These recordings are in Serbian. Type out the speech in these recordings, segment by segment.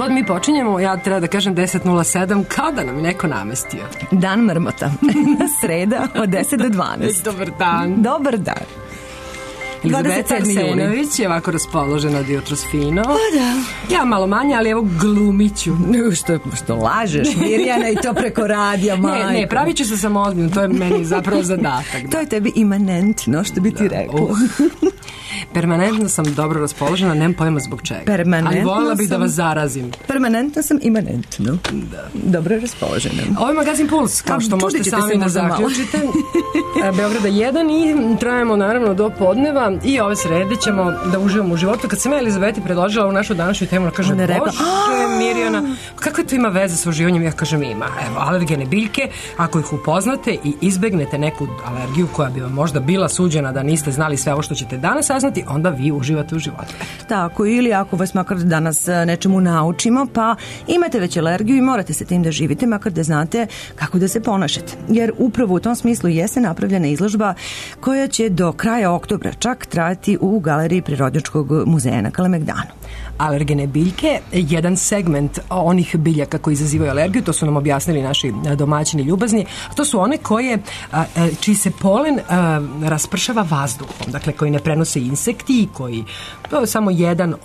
god mi počinjemo, ja treba da kažem 10:07, kada nam je neko namestio. Dan mrmota. Sreda od 10 do 12. Dobar dan. Dobar dan. Elizabeta Arsenović je ovako raspoložena od jutros fino. Pa da. Ja malo manje, ali evo glumiću. Što lažeš, Mirjana, i to preko radija, majko. Ne, pravit ću se samodnim, to je meni zapravo zadatak. Da. To je tebi imanentno, što bi ti rekla. Permanentno sam dobro raspoložena, nemam pojma zbog čega. Ali voljela bih da vas zarazim. Permanentno sam imanentno. Da. Dobro raspoložena. Ovo je magazin Puls, kao što možete sami da zaključite. Beograda 1 i trajamo naravno do podneva i ove srede ćemo da uživamo u životu. Kad sam ja Elizabeti predložila ovu našu današnju temu, kaže, Bože, Mirjana, kako to ima veze sa uživanjem? Ja kažem, ima. Evo, alergene biljke, ako ih upoznate i izbegnete neku alergiju koja bi vam možda bila suđena da niste znali sve ovo što ćete danas saznati, onda vi uživate u životu. Tako, ili ako vas makar danas nečemu naučimo, pa imate već alergiju i morate se tim da živite, makar da znate kako da se ponašate. Jer upravo u tom smislu jeste napravljena izložba koja će do kraja oktobra čak trajati u Galeriji Prirodnjačkog muzeja na Kalemegdanu. Alergene biljke, jedan segment onih biljaka koji izazivaju alergiju, to su nam objasnili naši domaćini ljubazni, to su one koje, čiji se polen raspršava vazduhom, dakle koji ne prenose insekti i koji, to je samo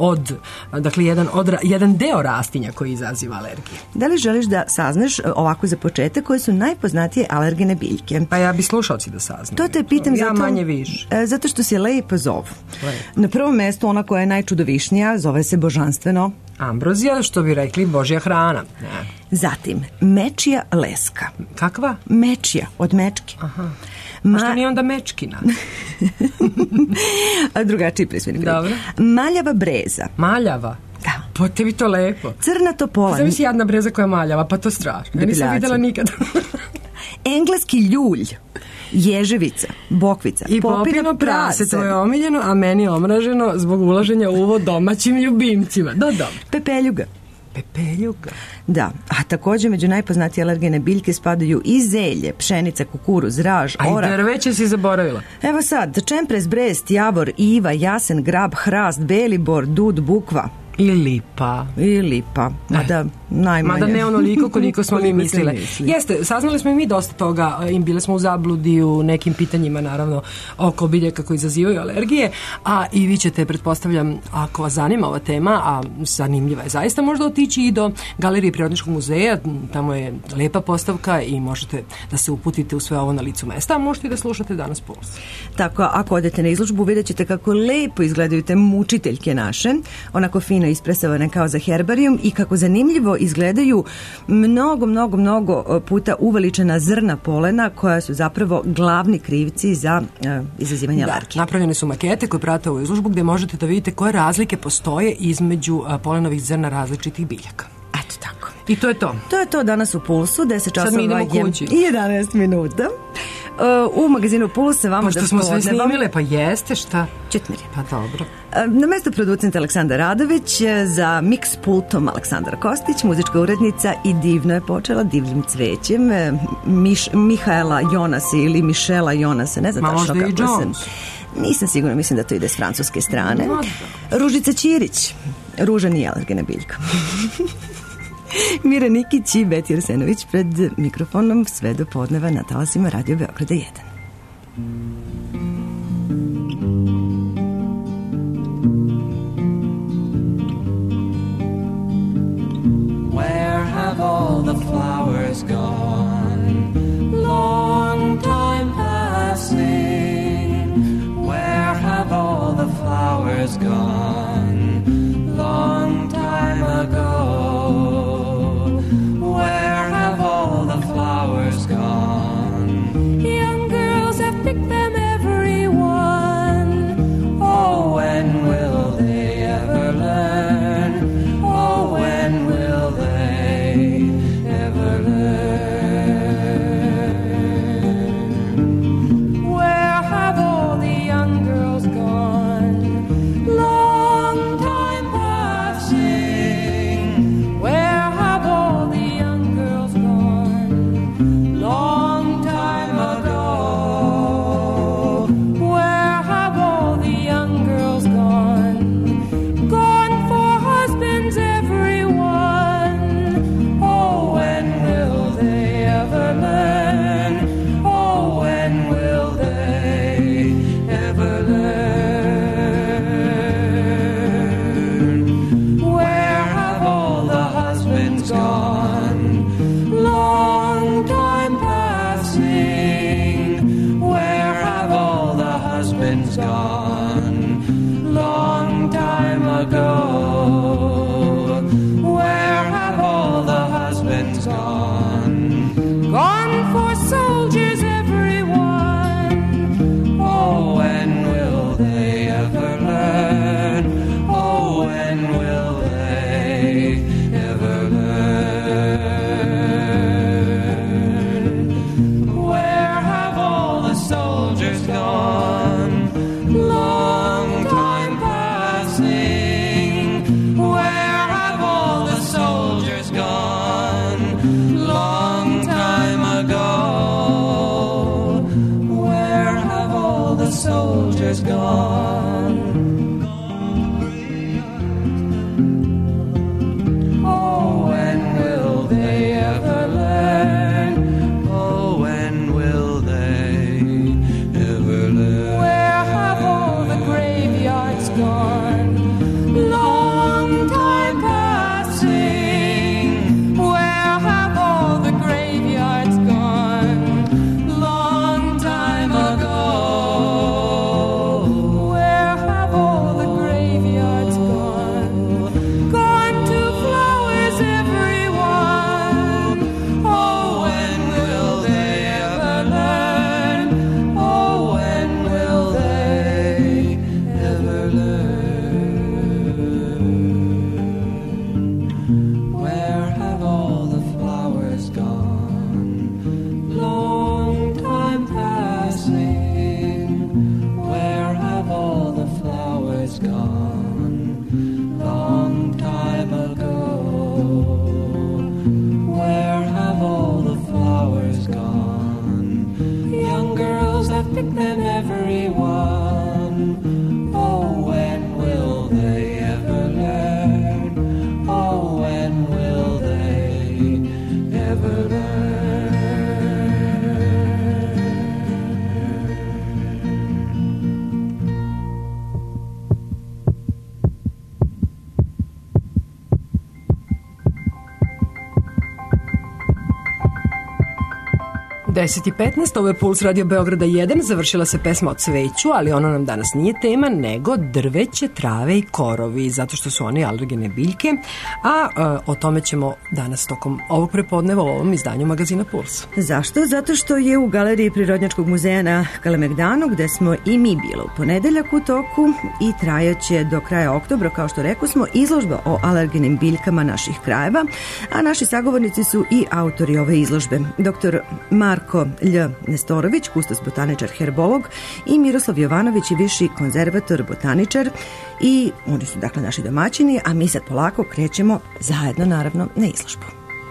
jedan deo rastinja koji izaziva alergiju. Da li želiš da saznaš ovako za početak koje su najpoznatije alergene biljke? Pa ja bi slušalci da saznam. To te pitam ja manje više. Zato što se lepo zovu. Na prvom mestu ona koja je najčudovišnija zove se božanstveno ambrozija, što bi rekli Božja hrana. Ne. Zatim, mečija leska. Kakva? Mečija, od mečke. Aha. A što nije onda mečkina? Drugačiji prisveni. Dobro. Maljava breza. Maljava? Da. Pa tebi to lepo. Crna topola. Zove si jadna breza koja je maljava, pa to strašno. Ja nisam videla nikada. Engleski ljulj. Ježevica, bokvica, i popino prase, to je omiljeno, a meni je omraženo zbog ulaženja u ovo domaćim ljubimcima. Dobro. Pepeljuga. Pepeljuga. Da, a također među najpoznatije alergene biljke spadaju i zelje, pšenica, kukuruz, raž, orah. A i drveće si zaboravila. Evo sad, čempres, brest, javor, iva, jasen, grab, hrast, beli bor, dud, bukva. I lipa. Mada najmanje. Mada ne onoliko koliko smo mi mislile. Jeste, saznali smo i mi dosta toga i bile smo u zabludi u nekim pitanjima, naravno, oko biljaka koji izazivaju alergije, a i vi ćete, pretpostavljam, ako vas zanima ova tema, a zanimljiva je zaista, možda otići i do Galerije Prirodnjačkog muzeja, tamo je lepa postavka i možete da se uputite u sve ovo na licu mesta, a možete i da slušate danas Puls. Tako, ako odete na izložbu, vidjet ćete kako lepo izgledaju te mučiteljke naše, onako fino ispresavane kao za herbarijum i kako zanimljivo izgledaju mnogo puta uveličena zrna polena koja su zapravo glavni krivci za izazivanje alergije. Napravljene su makete koje prate ovu izložbu gdje možete da vidite koje razlike postoje između polenovih zrna različitih biljaka. Eto tako. I to je to. To je to danas u Pulsu, 10 časova. Sad mi idemo kući. 11 minuta. U magazinu Puls se vama pošto smo sve snimile, pa jeste šta? Četmiri. Pa dobro. Na mesto producenta Aleksandar Radović, za mix pultom Aleksandar Kostić, muzička urednica i divno je počela divljim cvećem Mihaela Jonasa ili Mišela Jonasa, ne znam tačno kako se... Nisam sigurna, mislim da to ide s francuske strane. Ružica Ćirić, ruža nije alergena biljka. Mira Nikić i Beti Arsenović pred mikrofonom sve do podneva na talasima Radio Beograda 1. Where have all the flowers gone? Long time passing. Where have all the flowers gone? Long time ago. Where have all the flowers gone? Young girls have picked them, everyone. Oh, when will they ever learn? Oh, when will they ever learn? Where have all the young girls gone? Long time passing. Where have all the young girls gone? Long time ago. Where have all the young girls gone? Gone for husbands, everyone. husbands gone, long time ago. Where have all the husbands gone? Gone for soldiers, everyone. Oh, when will they ever learn? Oh, when will they ever learn? Where have all the soldiers gone? Long time passing. Where have all the soldiers gone? Long time ago. Where have all the soldiers gone? Oh, when will they ever learn? Oh, when will they ever learn? Where have all the graveyards gone? Long time passing. Where have all the graveyards gone? Long time ago. Where have all the graveyards gone? Gone to flowers, everyone. Oh, when will they ever learn? Oh, when will they ever learn? Where have all the flowers gone? Long time passing. Where have all the flowers gone? Long time ago. Where have all the flowers gone? Young girls have picked them, everyone. Oh, when will they ever learn? Oh, when will they ever learn? U 10:15, ovo je Puls Radio Beograda 1, završila se pesma o cveću, ali ono nam danas nije tema, nego drveće, trave i korovi, zato što su one alergene biljke, a o tome ćemo danas tokom ovog prepodneva u ovom izdanju magazina Puls. Zašto? Zato što je u Galeriji Prirodnjačkog muzeja na Kalemegdanu, gde smo i mi bilo u ponedeljak u toku i trajaće do kraja oktobra, kao što rekao smo, izložba o alergenim biljkama naših krajeva, a naši sagovornici su i autori ove izložbe. Dr. Marko Lj. Nestorović, kustos botaničar herbolog, i Miroslav Jovanović, viši konzervator botaničar, i oni su dakle naši domaćini, a mi sad polako krećemo zajedno naravno na izložbu.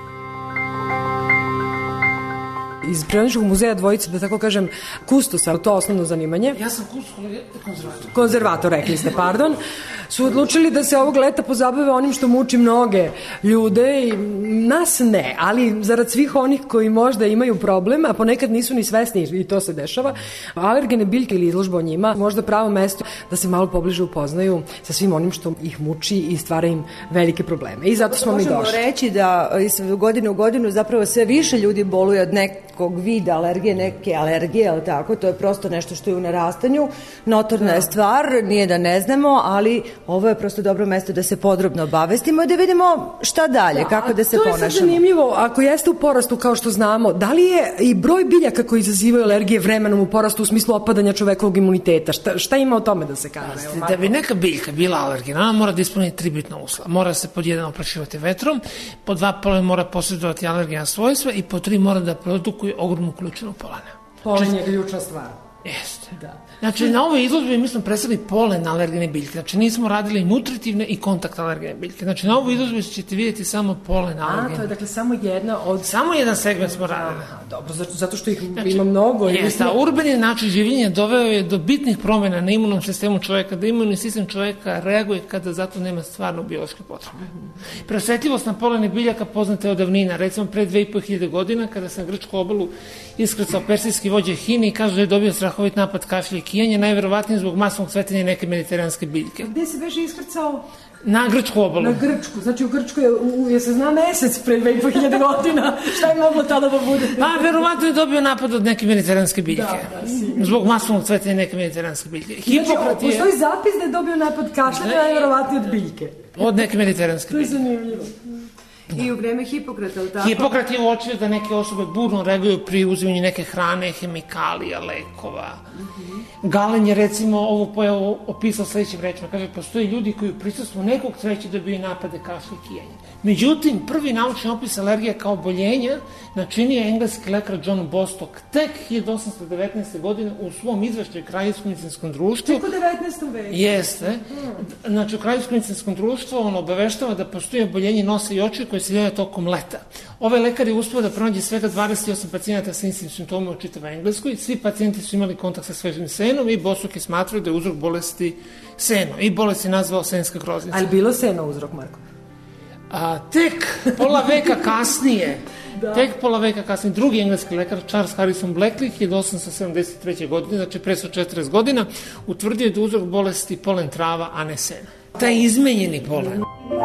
Iz Prirodnjačkog muzeja dvojice, da tako kažem, kustosa, to osnovno zanimanje. Ja sam konzervator. Konzervator, rekli ste, pardon. Su odlučili da se ovog leta pozabave onim što muči mnoge ljude i nas ne, ali zarad svih onih koji možda imaju problem, a ponekad nisu ni svesni i to se dešava, alergene biljke ili izložba o njima možda pravo mesto da se malo pobliže upoznaju sa svim onim što ih muči i stvara im velike probleme. I zato smo mi došli. Možemo reći da iz godine u godinu zapravo sve više ljudi boluje od nekog vida alergije, neke alergije, ali tako, to je prosto nešto što je u narastanju. Notorna je stvar, nije da ne znamo, ali ovo je prosto dobro mesto da se podrobno obavestimo i da vidimo šta dalje, kako da se ponašamo. To je sad zanimljivo, ako jeste u porastu kao što znamo, da li je i broj biljaka koji izazivaju alergije vremenom u porastu u smislu opadanja čovekovog imuniteta? Šta ima o tome da se kaže? Da bi neka biljka bila alergena, ona mora da ispuni 3 bitna uslova. Mora se pod 1 oprašivati vetrom, pod 2 polen mora posjedovati alergena svojstva i pod 3 mora da produkuje ogromnu količinu polena. Polen je ključna stvar. Jeste. Da. Znači, na ovoj izložbi mi smo predstavili polen alergene biljke. Znači, nismo radili nutritivne i kontakt alergene biljke. Znači, na ovoj izložbi ćete vidjeti samo polen alergene. A, to je dakle samo jedna od... Samo jedan segment smo radili. Dobro, zato što ih ima mnogo. Jeste, a urbani način življenja doveo je do bitnih promjena na imunom sistemu čoveka, da imunni sistem čoveka reaguje kada zato nema stvarno biološke potrebe. Preosetljivost na polene biljaka poznata je od davnina. Recimo, pre 2500 godina, kada sam na grčku obalu iskrcao persijski vođa Hini i kažu da je dobio strahovit napad napad kašlja i kijanja, najverovatnije zbog masovnog cvetanja neke mediteranske biljke. Gde se beže iskrcao? Na Grčku obalu. Na Grčku, znači u Grčku je se zna mesec pre 2500 godina, šta je moglo tada da bude? Pa, verovatno je dobio napad od neke mediteranske biljke. Da, zbog masovnog cvetanja neke mediteranske biljke. Hipokrat je... Postoji zapis da je dobio napad kašlja, najverovatnije od biljke. Od neke mediteranske biljke. To je zanimljivo. I u vreme Hipokrata, ali tako? Hipokrat je uočio da neke osobe burno reaguju pri uzimanju neke hrane, hemikalija, lekova. Galen je recimo ovu pojavu opisao sledećim rečima. Kaže, postoje ljudi koji u prisustvu nekog cveća dobiju napade kašlja i kijanja. Međutim, prvi naučni opis alergije kao oboljenja načinio je engleski lekar John Bostock tek 1819. godine u svom izveštaju Kraljevskom medicinskom društvu. Tek u 19. veku. Jeste. Znači, u Kraljevskom medicinskom društvu on obaveštava da postoje oboljenje nosa i očiju koje se javljaju tokom leta. Ovaj lekar je uspeo da pronađe svega 28 pacijenata sa istim simptomima u čitavoj Engleskoj. Svi pacijenti su imali kontakt sa svežim senom i Bostock je smatrao da je uzrok bolesti seno. I bolest je nazvao senska groznica. Ali bilo seno uzrok, Marko? Tek pola veka kasnije, drugi engleski lekar Charles Harrison Blackley 1873. godine, znači pre 140 godina, utvrdio da uzrok bolesti polen trava, a ne sena. Taj izmenjeni polen.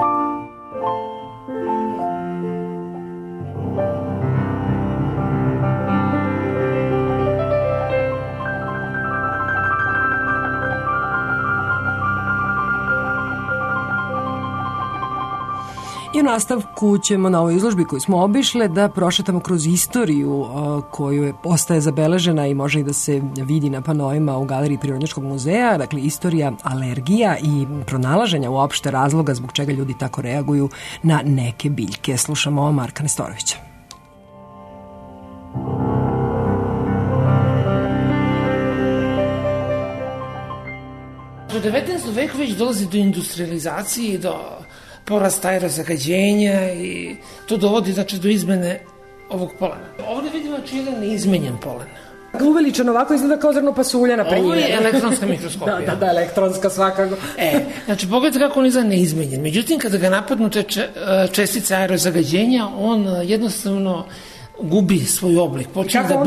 I u nastavku ćemo na ovoj izložbi koju smo obišle da prošetamo kroz istoriju koju ostaje zabeležena i može i da se vidi na panoima u Galeriji Prirodnjačkog muzeja, dakle istorija alergija i pronalaženja uopšte razloga zbog čega ljudi tako reaguju na neke biljke. Slušamo Marka Nestorovića. U 19. veku već dolazi do industrializacije i do porasta aerozagađenja i to dovodi znači do izmene ovog polena. Ovdje vidimo jedan neizmenjen polen. Uveličan ovako izgleda kao zrno pasulja, na primjer. Ovo je elektronska mikroskopija. Da, elektronska svakako. Znači, pogledajte kako on izgleda neizmenjen. Međutim, kada ga napadnu te čestice aerozagađenja, on jednostavno gubi svoj oblik, počne da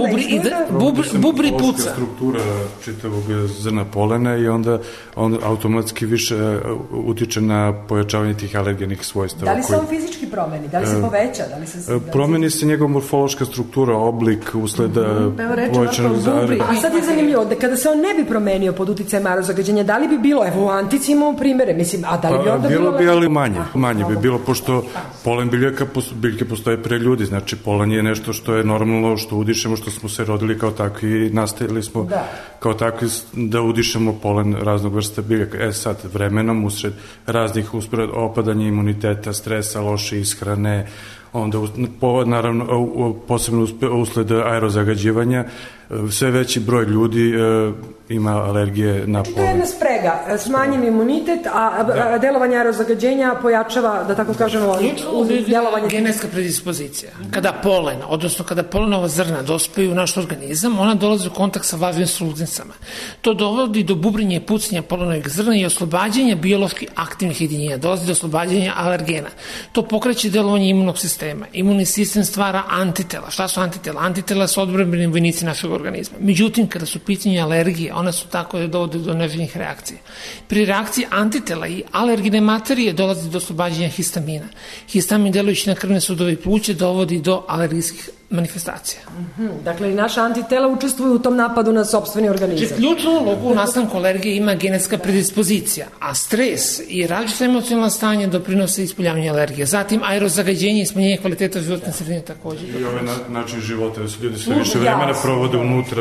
bubri puca. Struktura čitavog zrna polena i onda on automatski više utiče na pojačavanje tih alergenih svojstava. Da li se on fizički promeni? Da li se poveća? Promeni se njegova morfološka struktura, oblik usled povećanog bubri. A sad je zanimljivo, da kada se on ne bi promenio pod uticajem aerozagađenja, da li bi bilo, evo u antici imamo primere, mislim, a da li bi onda bilo... Bilo bi, ali manje bi bilo, pošto polen biljke postoje pre ljudi, znači polen je nešto što je normalno, što udišemo, što smo se rodili kao takvi, nastavili smo kao takvi da udišemo polen raznog vrsta biljaka. Sad, vremenom, usred raznih opadanja imuniteta, stresa, loše ishrane, onda naravno posebno usled aerozagađivanja, sve veći broj ljudi ima alergije na polen. To je jedna sprega, smanjen imunitet, a delovanje aerozagađenja pojačava, da tako kažemo, delovanje... Genetska predispozicija. Kada polen, odnosno kada polenova zrna dospaju u naš organizam, ona dolazi u kontakt sa važnim sluznicama. To dovodi do bubrenja i pucnja polenovih zrna i oslobađanja biološki aktivnih jedinjenja, dolazi do oslobađanja alergena. To pokreće delovanje imunog sistema. Imunni sistem stvara antitela. Šta su antitela? Antitela su odbrambeni vojnici našeg organizma. Međutim, kada su pitanje alergije, one su tako da dovode do neželjenih reakcija. Pri reakciji antitela i alergene materije dolazi do oslobađanja histamina. Histamin delujući na krvne sudove i pluće dovodi do alergijskih manifestacija. Dakle, i naša antitela učestvuju u tom napadu na sopstveni organizam. Ključnu ulogu u nastanku alergije ima genetska predispozicija, a stres i različita emocionalna stanja doprinose ispoljavanju alergije. Zatim, aerozagađenje i smanjenje kvaliteta životne sredine takođe. I ovaj način života, da su ljudi sve više vremena provode unutra.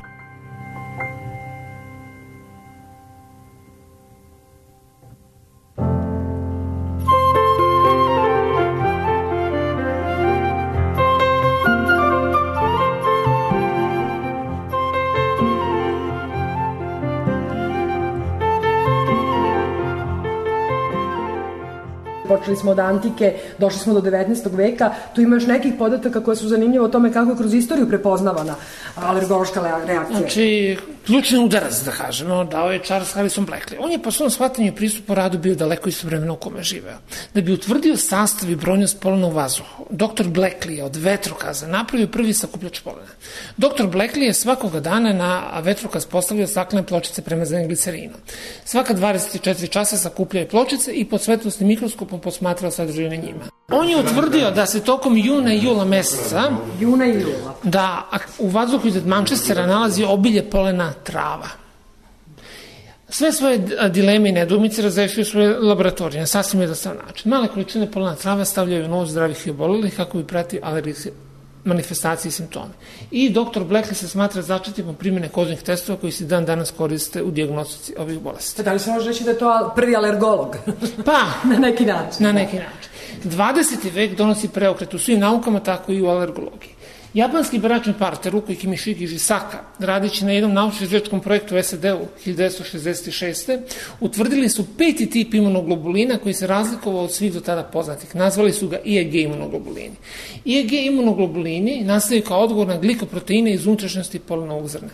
Počeli smo od antike, došli smo do 19. veka, tu ima još nekih podataka koje su zanimljive o tome kako je kroz istoriju prepoznavana alergološka reakcija. Znači, ključni udarac, da kažemo, dao je Charles Harrison Blackley. On je po svom shvatanju i pristupu radu bio daleko iz vremena u kome živeo. Da bi utvrdio sastav i brojnost polena u vazduhu, dr. Blackley je od vetrokaza napravio prvi sakupljač polena. Dr. Blackley je svakoga dana na vetrokaz postavljao staklene pločice premazanim glicerinom. Svaka 24 časa sakupljao pločice i pod svetlosnim mikroskopom posmatrao sadržaj na njima. On je utvrdio da se tokom juna i jula meseca da u vazduhu iznad Manchestera nalazi obilje polena trava. Sve svoje dileme i nedoumice razrešio u svoje laboratorije na sasvim jednostavan način. Male količine polena trava stavljaju u nos zdravih i obolelih kako bi pratio alergijske manifestacije i simptome. I dr. Blackley se smatra začetnikom primjene kožnih testova koji se dan danas koriste u dijagnostici ovih bolesti. Da li se može reći da je to prvi alergolog? Pa, na neki način. Na neki način. 20. vek donosi preokret u svim naukama, tako i u alergologiji. Japanski bračni par Teruko i Kimishige Jisaka, radeći na jednom naučno-istraživačkom projektu u SAD-u 1966. utvrdili su 5. tip imunoglobulina koji se razlikovao od svih do tada poznatih. Nazvali su ga IgG imunoglobulini. IgG imunoglobulini nastaju kao odgovor na glikoproteine iz unutrašnjosti polenovog zrna.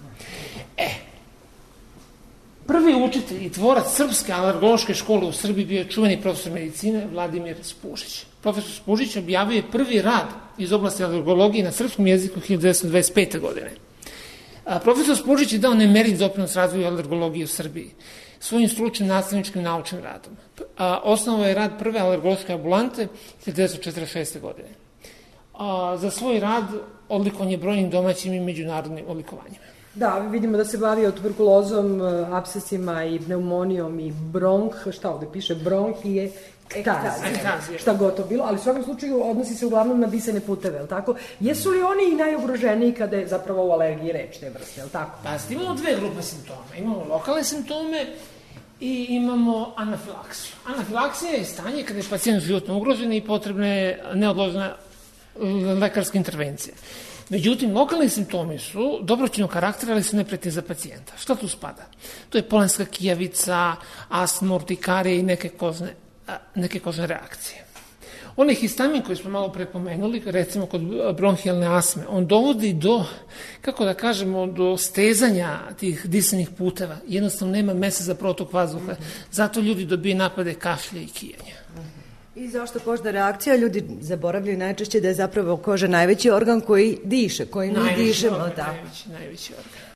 Prvi učitelj i tvorac srpske alergološke škole u Srbiji bio je čuveni profesor medicine Vladimir Spužić. Profesor Spužić objavio je prvi rad iz oblasti alergologije na srpskom jeziku 1925. godine. Profesor Spužić je dao nemerljiv doprinos razvoju alergologije u Srbiji svojim stručnim nastavničkim naučnim radom. Osnovao je rad prve alergološke ambulante 1946. godine. Za svoj rad odlikovan je brojnim domaćim i međunarodnim odlikovanjima. Da, vidimo da se bavio tuberkulozom, apsesima i pneumonijom i šta ovde piše, bronhije, ektazije, šta god to bilo, ali u svakom slučaju odnosi se uglavnom na disajne puteve, je li tako? Jesu li oni i najugroženiji kada je zapravo u alergiji reč te vrste, je li tako? Pa, imamo dve grupe simptoma. Imamo lokalne simptome i imamo anafilaksiju. Anafilaksija je stanje kada je pacijent životno ugrožen i potrebna je neodložena lekarska intervencija. Međutim, lokalni simptomi su dobroćinog karaktera, ali su neprijatni za pacijenta. Šta tu spada? To je polenska kijavica, astma, urtikarija i neke kožne reakcije. Onaj histamin koji smo malo prepomenuli, recimo kod bronhijalne astme, on dovodi do, kako da kažemo, do stezanja tih disajnih puteva. Jednostavno nema mesta za protok vazduha. Zato ljudi dobiju napade kašlja i kijanja. I zašto kožna reakcija? Ljudi zaboravljaju najčešće da je zapravo koža najveći organ koji diše, koji mi dišemo. Najveći organ.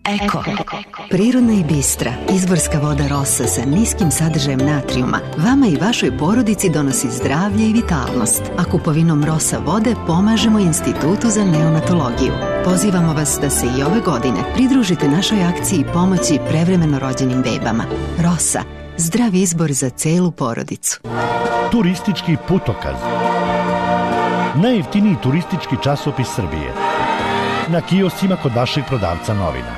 Eko. Prirodna i bistra, izvorska voda Rosa sa niskim sadržajem natrijuma vama i vašoj porodici donosi zdravlje i vitalnost. A kupovinom Rosa vode pomažemo Institutu za neonatologiju. Pozivamo vas da se i ove godine pridružite našoj akciji pomoći prevremeno rođenim bebama. Rosa, zdrav izbor za celu porodicu. Turistički putokaz. Najjeftiniji turistički časopis Srbije. Na kioscima kod vašeg prodavca novina.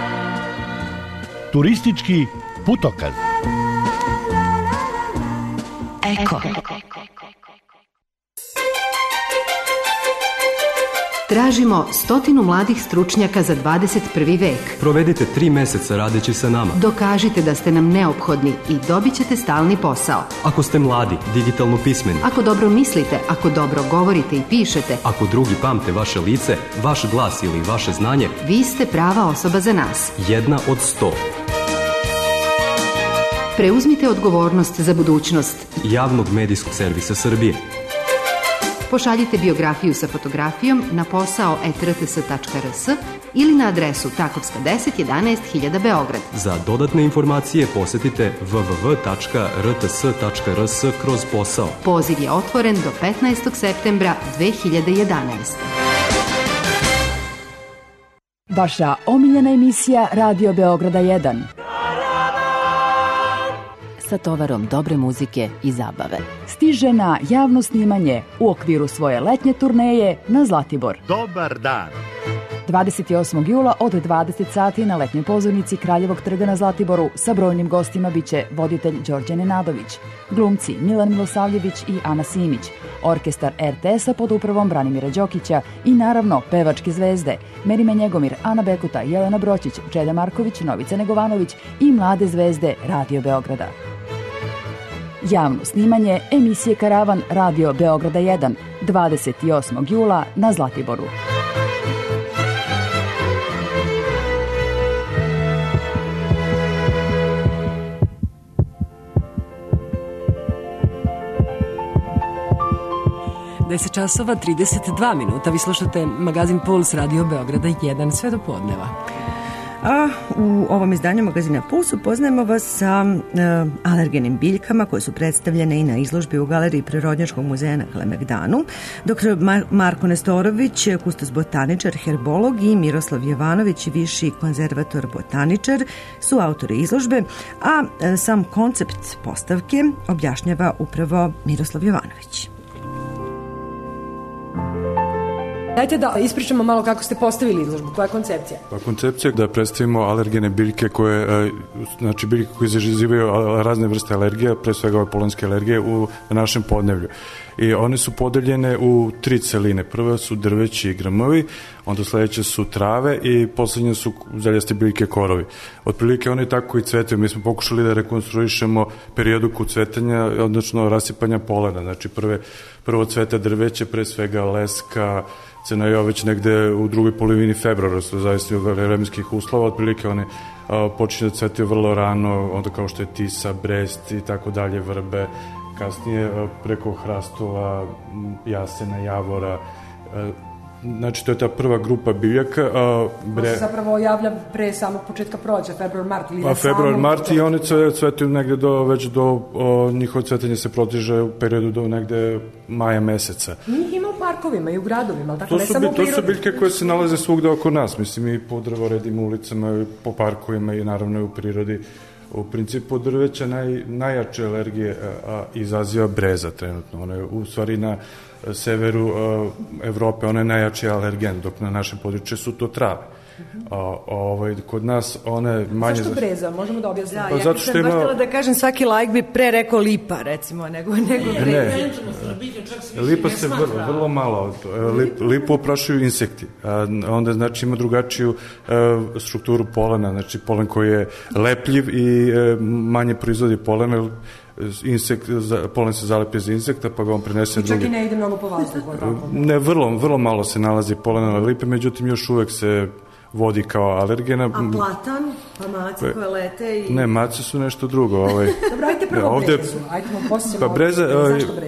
Turistički putokaz. Eko. Tražimo 100 mladih stručnjaka za 21. vek. Provedite 3 meseca radeći sa nama. Dokažite da ste nam neophodni i dobit ćete stalni posao. Ako ste mladi, digitalno pismeni. Ako dobro mislite, ako dobro govorite i pišete. Ako drugi pamte vaše lice, vaš glas ili vaše znanje. Vi ste prava osoba za nas. 1 od 100. Preuzmite odgovornost za budućnost Javnog medijskog servisa Srbije. Pošaljite biografiju sa fotografijom na posao@rts.rs ili na adresu Takovska 10 11 000 Beograd. Za dodatne informacije posetite www.rts.rs/posao. Poziv je otvoren do 15. septembra 2011. Vaša omiljena emisija Radio Beograda 1. Sa tovarom dobre muzike i zabave. Stiže na javno snimanje u okviru svoje letnje turneje na Zlatibor. Dobar dan. 28. jula od 20 sati na letnjoj pozornici Kraljevog trga na Zlatiboru sa brojnim gostima biće voditelj Đorđe Nenadović, glumci Milan Milosavljević i Ana Simić, orkestar RTS-a pod upravom Branimira Đokića i naravno pevačke zvezde Merime Njegomir, Ana Bekuta, Jelena Broćić, Čeda Marković, Novica Negovanović i mlade zvezde Radio Beograda. Javno snimanje emisije Karavan Radio Beograda 1 28. jula na Zlatiboru. Deset časova 32 minuta. Vi slušate magazin Puls Radio Beograda 1 sve do podneva. A u ovom izdanju magazina Puls upoznajemo vas sa alergenim biljkama koje su predstavljene i na izložbi u Galeriji Prirodnjačkog muzeja na Kalemegdanu. Dr. Marko Nestorović, kustos botaničar, herbolog i Miroslav Jovanović, viši konzervator botaničar, su autori izložbe, a sam koncept postavke objašnjava upravo Miroslav Jovanović. Dajte da ispričamo malo kako ste postavili izložbu, koja je koncepcija? Pa koncepcija je da predstavimo alergene biljke koje, znači biljke koje izazivaju razne vrste alergija, pre svega ove polenske alergije u našem podneblju. I one su podeljene u 3 celine. Prve su drveći i grmovi, onda sledeće su trave i poslednje su zeljaste biljke korovi. Otprilike one tako i cvetaju. Mi smo pokušali da rekonstruišemo periodiku cvetanja, odnosno rasipanja polena. Znači prvo cveta drveće, pre svega leska, Crnojoveć negde u drugoj polovini februara, zavisno od vremenskih uslova, otprilike one počinju da cvetaju vrlo rano, onda kao što je tisa, brest i tako dalje, vrbe, kasnije preko hrastova, jasena, javora. Znači, to je ta prva grupa biljaka. To se zapravo javlja pre samog početka proleća, februar-mart ili februar-mart i one cvetaju negde već do njihovo cvetanje se protiže u periodu do negde maja meseca. Njih ima u parkovima i u gradovima, ali tako ne samo u prirodi. To su biljke koje se nalaze svugde oko nas, mislim i po drvoredima, ulicama, po parkovima i naravno i u prirodi. U principu drveća najjače alergije izaziva breza trenutno. Ona je u stvari na severu Evrope, ona je najjači alergen, dok na našem području su to trave. Kod nas one manje... Zašto breza? Možemo da objasnimo? Da, ja sam baš htjela da kažem, svaki laik bi pre rekao lipa, recimo, nego breza. Lipa se vrlo malo, lipu oprašuju insekti, onda znači ima drugačiju strukturu polena, znači polen koji je lepljiv i manje proizvodi polena, polen se zalepi za insekta, pa ga on prenese drugi. I čak i ne ide mnogo po vazduhu. Ne, vrlo malo se nalazi polena na lipe, međutim još uvek se vodi kao alergena. A platan? Pa mace koje lete i... Ne, mace su nešto drugo. Dobro, ajte prvo brezu. Ajde vam posjećamo. Pa breza, zašto breza?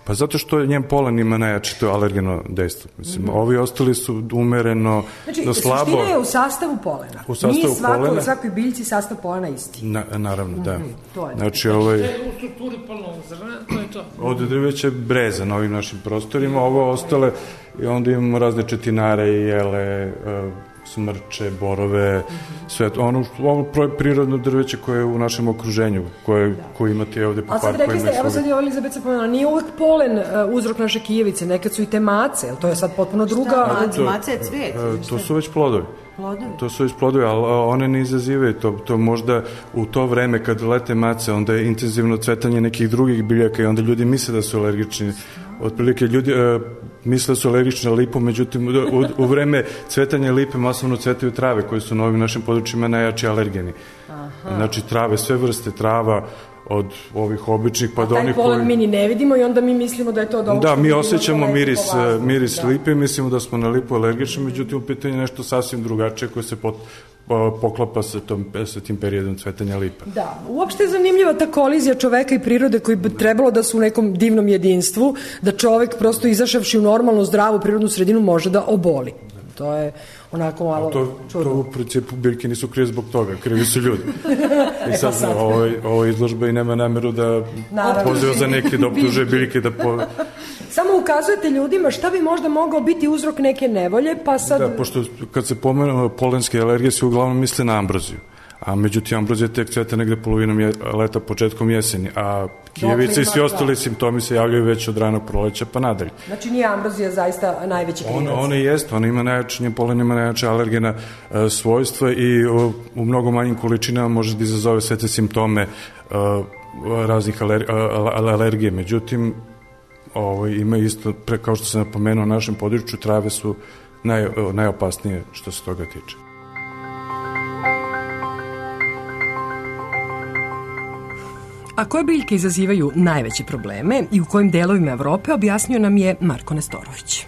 Pa zato što njen polen ima najjače to alergeno dejstvo. Mislim, ovi ostali su umereno, do slabo. Suština je u sastavu polena. U sastavu polena. U svakoj biljci sastav polena isti. Naravno, da. To je. Znači, u strukturi polnog zrna, to je to. Od drveća breza na ovim našim prostorima, ovo ostale, i onda imamo razne četinare, jele, smrče, borove, sve to. Ovo prirodno drveće koje je u našem okruženju, koje imate ovde po parkovima. Ali sad rekli ste, evo sad je Elizabeth spomenula, nije uvek polen uzrok naše kijevice, nekad su i te mace, to je sad potpuno druga... Maca je cvet. To su već plodovi. To su već plodovi, ali one ne izazivaju to možda u to vreme kad lete mace, onda je intenzivno cvetanje nekih drugih biljaka i onda ljudi misle da su alergični. Otprilike ljudi misle da su alergični na lipu, međutim u vreme cvetanja lipe masovno cvetaju trave koje su na ovim našim područjima najjači alergeni. Znači trave, sve vrste trava, od ovih običnih pa do onih koji... A taj polen mi ni ne vidimo i onda mi mislimo da je to dobro. Da, mi osjećamo miris lipe i mislimo da smo na lipu alergični, međutim u pitanju je nešto sasvim drugačije koje se poklapa sa tim periodom cvetanja lipa. Da, uopšte je zanimljiva ta kolizija čoveka i prirode koji bi trebalo da su u nekom divnom jedinstvu, da čovek prosto izašavši u normalnu, zdravu prirodnu sredinu može da oboli. To je onako malo čudno. To u principu biljke nisu krive zbog toga, krivi su ljudi. I sad ovo izložba i nema nameru da poziva za neke da optuže biljke da... Samo ukazujete ljudima šta bi možda mogao biti uzrok neke nevolje, pa sad... Da, pošto kad se pomenu polenske alergije se uglavnom misle na ambroziju. A međutim, ambrozija tek cveta negde polovinom leta, početkom jeseni, a kijevice i svi ostali simptomi se javljaju već od ranog proleća pa nadalje. Znači nije ambrozija zaista najveći krivac? Ona jeste, ona ima najjače, polen ima najjače alergena svojstva i u mnogo manjim količinama može da izazove sve te simptome raznih alergije. Međutim, ima isto, kao što sam napomenuo, na našem području trave su najopasnije što se toga tiče. A koje biljke izazivaju najveće probleme i u kojim delovima Evrope objasnio nam je Marko Nestorović.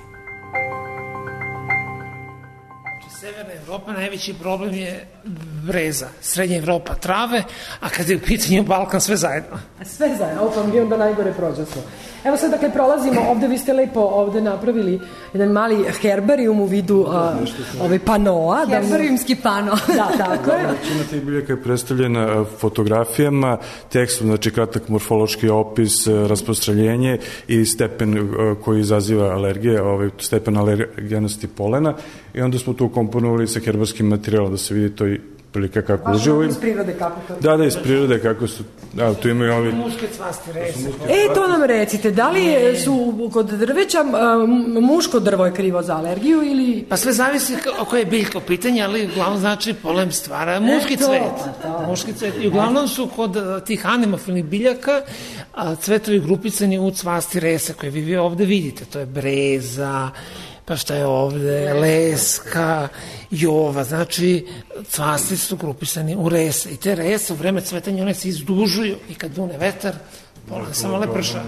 Severna Evropa najveći problem je breza, Srednja Evropa trave, a kada je u pitanju Balkan sve zajedno. Sve zajedno, pa mi onda najgore prođasmo. Evo sad dakle prolazimo, ovde vi ste lepo ovde napravili jedan mali herbarijum u vidu panoa. Herbarijumski pano. Da, tako je. Većina tih biljaka je predstavljena fotografijama, tekstom, znači kratak morfološki opis, rasprostranjenje i stepen koji izaziva alergije, stepen alergenosti polena i onda smo tu komponovali sa herbarskim materijalom da se vidi to i prilika kako uživaju. Iz prirode kako to? Da, iz prirode kako su, da, tu imaju ovi... Muške cvasti rese. To nam recite, da li su kod drveća muško drvo je krivo za alergiju ili... Pa sve zavisi oko je biljka pitanja, ali uglavnom znači polen stvara muški cvet. Muški cvet. I uglavnom su kod tih anemofilnih biljaka cvetovi grupisani u cvasti rese koje vi ovde vidite. To je breza, pa šta je ovde, leska, jova, znači cvasti su grupisani u rese i te rese u vreme cvetanja one se izdužuju i kad dune vetar, polen samo leprša.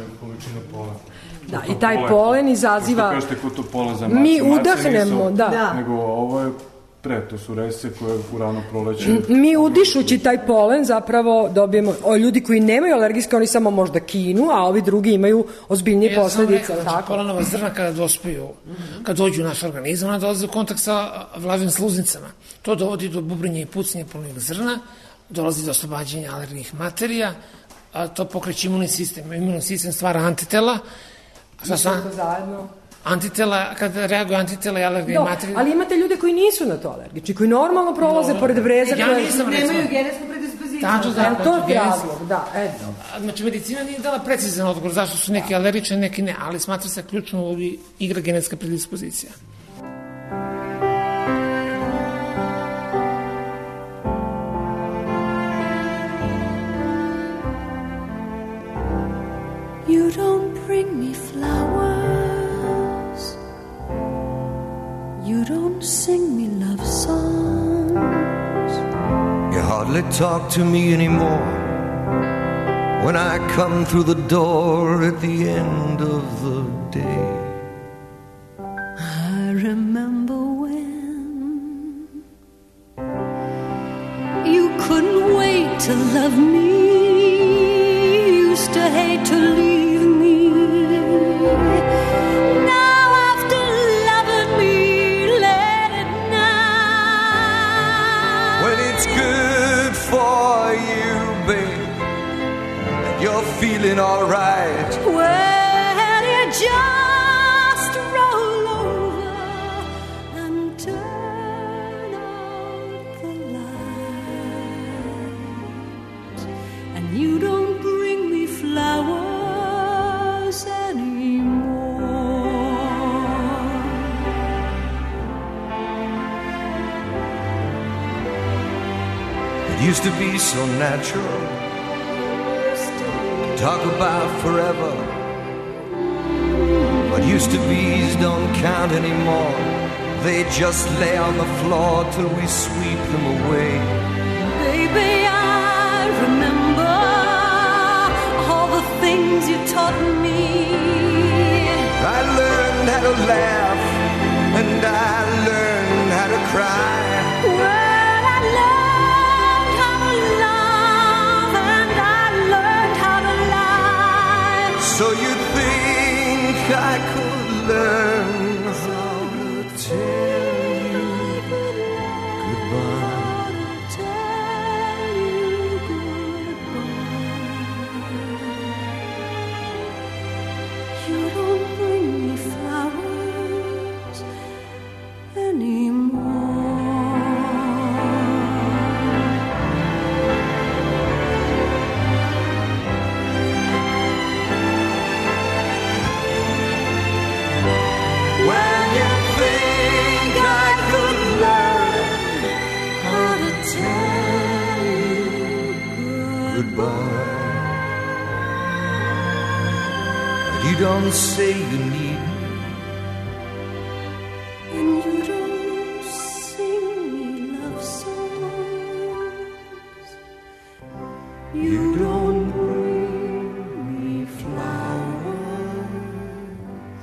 Da, i taj polen izaziva... Što kažete kod to polen za mace? Mi udahnemo, da. Nego ovo je to su rese koje u rano proleće. Mi udišući taj polen zapravo dobijemo, ljudi koji nemaju alergijske, oni samo možda kinu, a ovi drugi imaju ozbiljnije posledice. Znači, polenova zrna kada dospiju, kad dođu u naš organizam, ona dolazi u kontakt sa vlažnim sluznicama. To dovodi do bubrenja i pucnja polenog zrna, dolazi do oslobađanja alergijnih materija, a to pokreće imunni sistem. Imunni sistem stvara antitela. I sve to zajedno... Antitela, kada reaguju antitela i alergije materije... Ali imate ljude koji nisu na to alergični, koji normalno prolaze pored breza... Ja nisam, nemaju genetsku predispoziciju. Tačno, to je razlog, da, eto. Znači, medicina nije dala precizan odgovor zašto su neki alergični, neki ne, ali smatra se ključno igra genetska predispozicija. You don't bring me flowers. You don't sing me love songs. You hardly talk to me anymore when I come through the door at the end of the day. I remember when you couldn't wait to love me, used to hate to leave me. feeling alright. When you just roll over and turn out the light, and you don't bring me flowers anymore. It used to be so natural, talk about forever, but used to be's don't count anymore. They just lay on the floor till we sweep them away. Baby, I remember all the things you taught me. I learned how to laugh and I learned how to cry. Well, I learned how to love and I learned how to lie. So you'd think I could learn how to tell you goodbye. You don't bring me flowers anymore. When you think I could learn How to tell you goodbye, but you don't say you need me. and you don't sing me love songs. You don't bring me flowers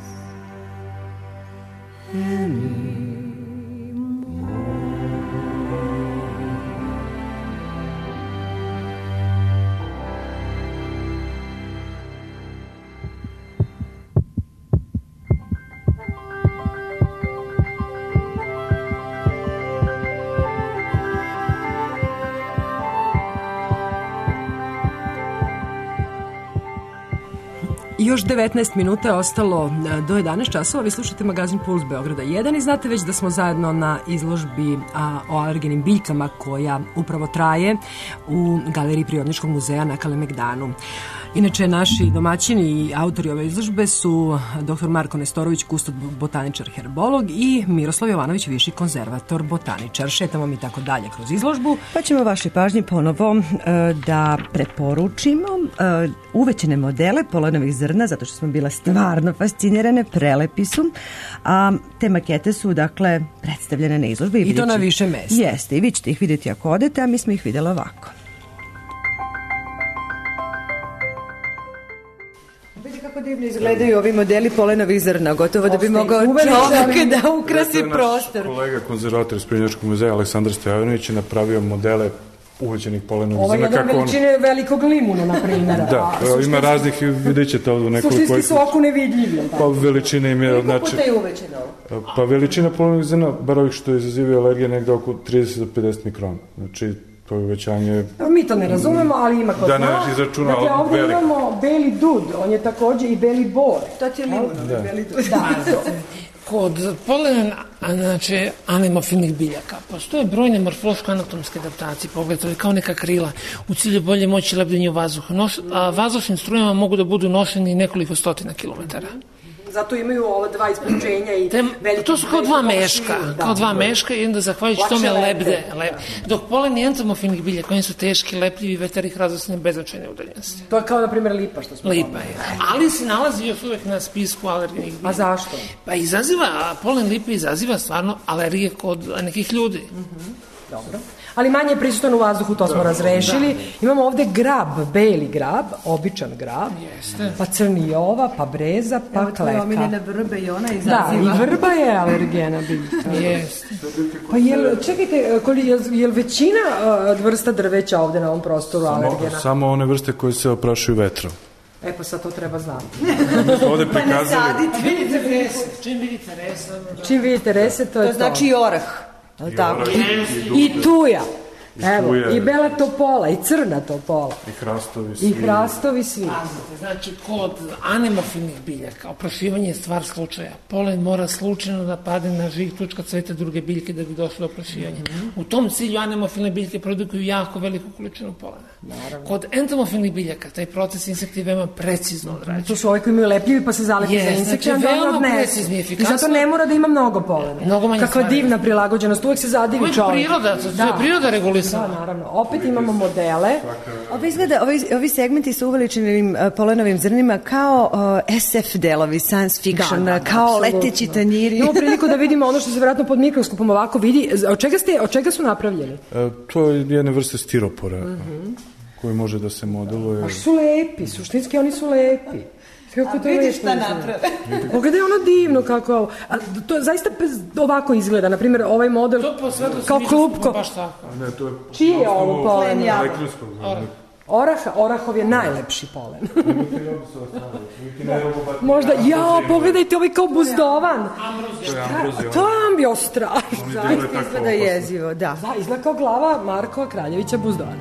Još 19 minuta je ostalo do 11 časova. Vi slušate magazin Puls Beograda 1 i znate već da smo zajedno na izložbi o alergenim biljkama koja upravo traje u Galeriji Prirodničkog muzeja na Kalemegdanu. Inače, naši domaćini i autori ove izložbe su dr. Marko Nestorović, kustod botaničar herbolog i Miroslav Jovanović, viši konzervator botaničar. Šetamo mi tako dalje kroz izložbu. Pa ćemo vašoj pažnji ponovo da preporučimo uvećane modele polenovih zrna, zato što smo bila stvarno fascinirane, prelepi su. A te makete su, dakle, predstavljene na izložbi. I to na više mesta. Jeste, i vi ćete ih vidjeti ako odete, a mi smo ih vidjeli ovako. Kako divno izgledaju ovi modeli polenovih zrna, gotovo da bi mogao čovjek da ukrasi prostor. Kolega konzervator iz Prirodničkog muzeja Aleksandar Stojanović je napravio modele uvećenih polenovih zrna. Ovo je jedan veličine velikog limuna, na primjer. Da, ima raznih, vidjet ćete ovdje u nekoliko... Suštinski su oku nevidljivi. Pa veličina im je... Koliko puta je uvećeno? Pa veličina polenovih zrna, bar ovih što izazivaju alergije, negde oko 30 do 50 mikrona. Znači, to je uvećanje... Mi to ne razumemo, ali ima kod nas. Da ne izračuna dakle, ovdje veliko. imamo beli dud, on je također i beli bor. To ti je limunovi beli dud. Kod polena, znači anemofilnih biljaka, postoje brojne morfološko-anatomske adaptacije, pogledajte, kao neka krila, u cilju bolje moći lebdenja u vazduhu. Vazdušnim strujama mogu da budu nošeni nekoliko stotina kilometara. Zato imaju ova dva ispučenja i veliki... To su kao dva meška, i onda zahvaljujući tome lebde. Dok poleni entomofilnih biljaka, oni su teški, lepljivi, vetar ih razosne beznačajne udaljenosti. To je kao, na primjer, lipa što smo... Lipa je, ali se nalazi još uvek na spisku alergenih biljaka. A zašto? Pa polen lipe izaziva stvarno alergije kod nekih ljudi. Dobro. Ali manje je prisutan u vazduhu, to smo razrešili. Imamo ovde grab, beli grab, običan grab, pa crni jova, pa breza, pa kleka. Evo tvoja omiljena vrba i ona izaziva. Da, i vrba je alergena biljka. Jeste. Pa čekajte, je li većina vrsta drveća ovde na ovom prostoru alergena? Samo one vrste koje se oprašuju vetrom. Pa sad to treba znati. Ovde prikazali... Čim vidite reset, to je to. To znači i orah. I tuja. Evo, i bela topola, i crna topola. I hrastovi svi. I hrastovi svi. Pazite, znači kod anemofilnih biljaka oprašivanje je stvar slučaja. Polen mora slučajno da padne na žig, tučka, cveta, druge biljke da bi došlo do oprašivanja. U tom cilju anemofilne biljke produkuju jako veliku količinu polena. Naravno. Kod entomofilnih biljaka taj proces insekti veoma precizno odrađuju. To su ovi koji imaju lepljivi pa se zalepi za insekte, znači, veoma odnesu. precizni, efikasno. I zato ne mora da ima mnogo polena. Mnogo manje Kakva stvari. divna prilagođenost, uvek se zadivi čovjek. To je priroda regulisana. Da, naravno. Opet imamo modele. Ovi segmenti su uveličenim polenovim zrnima kao SF delovi, science fiction, kao apsolutno. leteći tanjiri. Imamo priliku da vidimo ono što se vjerojatno pod mikroskopom ovako vidi. Od čega su napravljeni? To je jedne vrste stiropora koji može da se modeluje. Baš su lepi, suštinski oni su lepi. Kako to vidiš šta naprave. Pogledaj ono divno kako je ovo. To zaista ovako izgleda. Naprimjer, ovaj model kao klupko. Ne, to je čiji je ovo polen? Orahov je najlepši polen. Možda, pogledajte ovaj kao buzdovan. To je ambio strašno. Zaista izgleda jezivo, da. Izgleda kao glava Markova Kraljevića buzdovana.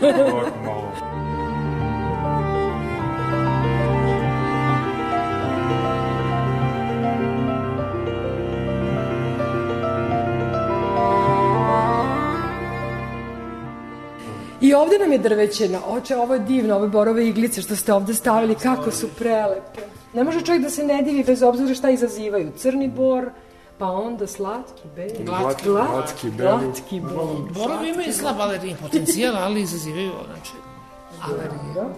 I ovdje nam je drveće, ovo je divno, ove borove iglice što ste ovdje stavili, kako su prelepe. Ne može čovjek da se ne divi bez obzira šta izazivaju. Crni bor, pa onda slatki beli. Glatki beli. Borovi imaju slab alergijni potencijal, ali izazivaju alergiju.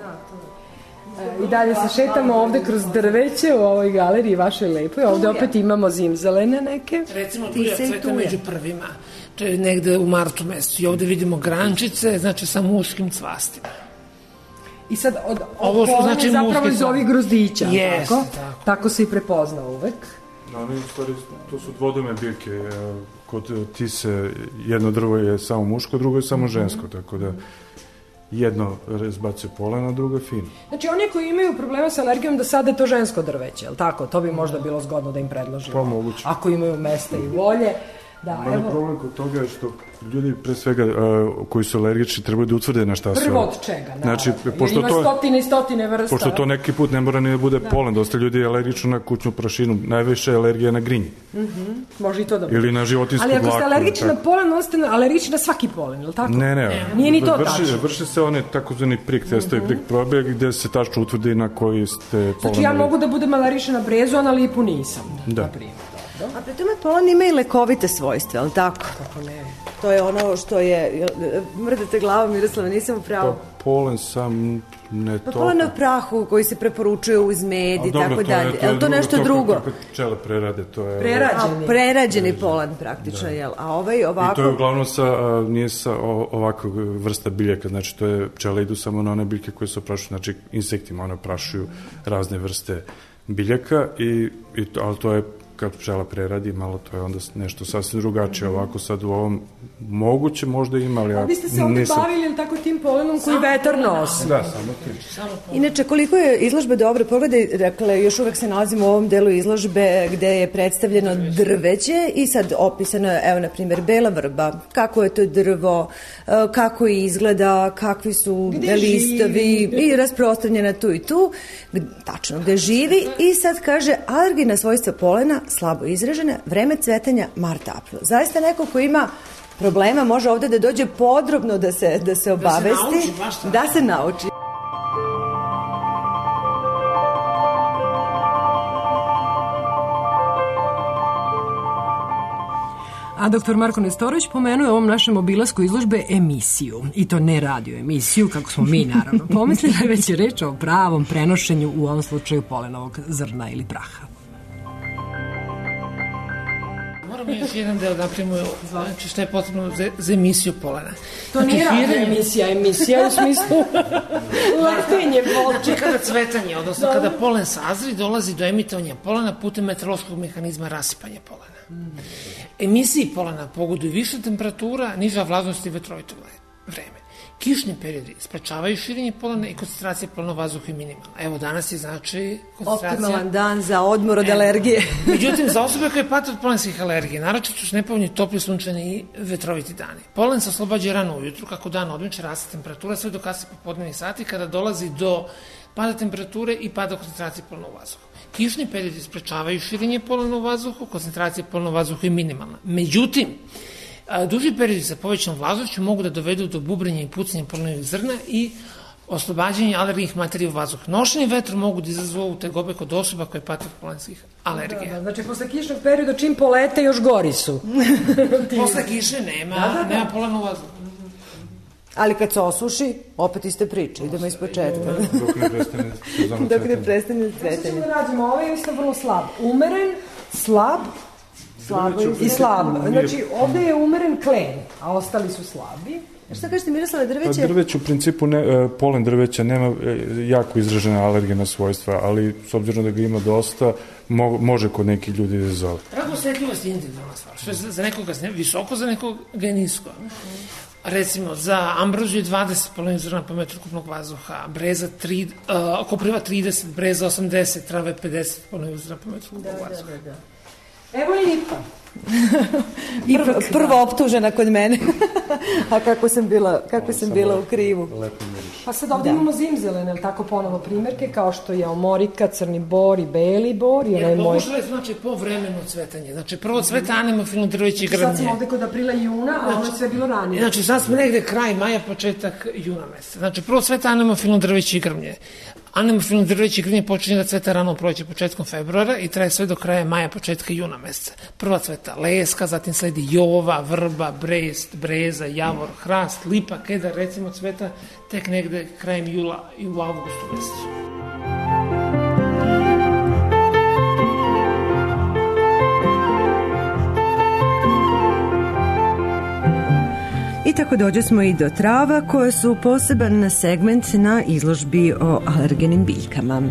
I dalje se šetamo ovdje kroz drveće u ovoj galeriji vašoj lepoj. Ovdje opet imamo zimzelene neke. Recimo tu je cveta među prvima. To je negde u martu mesecu. I ovdje vidimo grančice, znači sa muškim cvastima. I sad ovo su znači je zapravo iz ovih grozdića. Tako. Tako se i prepozna uvek. To su dvodome biljke. Kod tise jedno drvo je samo muško, drugo je samo žensko, tako da jedno razbacuje polen, a drugo je fino. Znači oni koji imaju problema sa alergijom da sade to žensko drveće, je li tako? To bi možda bilo zgodno da im predložimo. Pa moguće. Ako imaju mesta i volje. Problem kod toga je što ljudi pre svega koji su alergični trebaju da utvrde na šta su. Prvo od čega, znači, jer ima stotine i stotine vrsta. Pošto to neki put ne mora ni da bude polen, dosta ljudi je alergično na kućnu prašinu, najviše je alergija na grinji. Može i to da bude. Ili na životinsku dlaku. Ali ako ste alergični na polen, onda ste alergični na svaki polen, je li tako? Ne. Nije ni to tačno. Vrši se one takozvani prik testovi, prik probijeg, gde se tačno utvrdi na koji ste polen. Znači ja mogu da budem alergična na brezu, a na lipu nisam. Da. A pri tome polen ima i lekovite svojstva, je li tako? Kako ne? To je ono što je, mrdate glavom, Miroslava, nisam u pravu. Polen sam ne to. Polen u prahu koji se preporučuje uz med i tako dalje. Je li to nešto drugo? To pčele prerade, to je... Prerađeni polen praktično, jel? A ovaj ovako... I to je uglavnom nije sa ovakvog vrsta biljaka, znači to je, pčele idu samo na one biljke koje se oprašuju, znači insektima, one oprašuju razne vrste biljaka, ali to je kad pčela preradi, malo to je onda nešto sasvim drugačije, ovako sad u ovom moguće možda ima, ali ja vi ste se ovdje bavili tako tim polenom koji vetar nosi. Da, samo tim. Inače, koliko je izložba dobra, pogledaj, dakle, još uvek se nalazimo u ovom delu izložbe gde je predstavljeno drveće i sad opisano je, evo, na primjer, bela vrba, kako je to drvo, kako izgleda, kakvi su listovi i rasprostranjena tu i tu, tačno gde živi i sad kaže alergijna svojstva polena slabo izražene, vreme cvetanja mart-april. Zaista neko ko ima problema može ovdje da dođe podrobno da se obavesti, da se nauči. A doktor Marko Nestorović pomenuje u ovom našem obilasku izložbe emisiju. I to ne radio emisiju, kako smo mi naravno pomislili, već je reč o pravom prenošenju, u ovom slučaju polenovog zrna ili praha. Moramo još jedan deo da napravimo, znači što je potrebno za emisiju polena. To nije radio emisija u smislu letenje volče. Kada cvetanje, odnosno kada polen sazri, dolazi do emitovanja polena putem meteorološkog mehanizma rasipanja polena. Emisiji polena pogoduju više temperatura, niža vlažnost i vetrovito vreme. Kišni periodi sprečavaju širenje polena i koncentracija polena u vazduhu je minimalna. Evo, danas je znači koncentracija... Optimalan dan za odmor od alergije. Međutim, za osobe koje pate od polenskih alergija, naročito su nepovoljni topli, sunčani i vetroviti dani. Polen se oslobađa rano ujutru, kako dan odmiče, raste temperatura, sve do kasne popodnevnih sati, kada dolazi do pada temperature i pada koncentracije polena u vazduhu. Kišni periodi sprečavaju širenje polena u vazduhu, koncentracija polena u vazduhu je minimalna. Međutim, duži periodi sa povećanom vlažnošću mogu da dovedu do bubrenja i pucanja polenovih zrna i oslobađanja alergijnih materija u vazduhu. Nošenje vetra mogu da izazvu tegobe kod osoba koje pate od polenskih alergija. Da. Znači, posle kišnog perioda čim polete, još gori su. Posle kiše nema polena u vazduhu. Ali kad se osuši, opet iste priče, idemo iz početka. Dok ne prestane cvetanje. Sad ćemo da radimo, ovo je isto vrlo slab. Umeren, slab i slab. Znači, ovde je umeren klen, a ostali su slabi. Šta kažete, Miroslave, drveće? Pa drveće, u principu, polen drveća nema jako izražena alergena svojstva, ali s obzirom da ga ima dosta, može kod nekih ljudi da izazove. Pravo osetljivost je individualna stvar, što je za nekoga visoko, za nekoga je nisko. Recimo, za ambroziju 20 polenih zrna po metru kupnog vazduha, breza kopriva 30, breza 80, trave 50 polenih zrna po metru kupnog vazduha. Da. Evo i lipa. Prvo optužena kod mene. A kako sam bila u krivu. Lepo miriš. Pa sad ovde imamo zimzelene, tako ponovo primjerke, kao što je omorika, crni bor i beli bor. Pokušala je znači po vremenu cvetanje. Znači prvo cveta anemofilno drveće i grmlje. Sad smo ovde kod aprila i juna, a ovo je sve bilo ranije. Znači sad smo negde kraj maja, početak juna meseca. Znači prvo cveta anemofilno drveće i grmlje. Anemofilno drveće i grmlje počinje da cveta rano u proleće početkom februara i traje sve do kraja maja, početka juna meseca. Prva cveta leska, zatim sledi jova, vrba, brest, breza, javor, hrast, lipa, kedar, recimo cveta tek negde krajem jula i u avgustu mesecu. I tako dođe smo i do trava koje su poseban segment na izložbi o alergenim biljkama.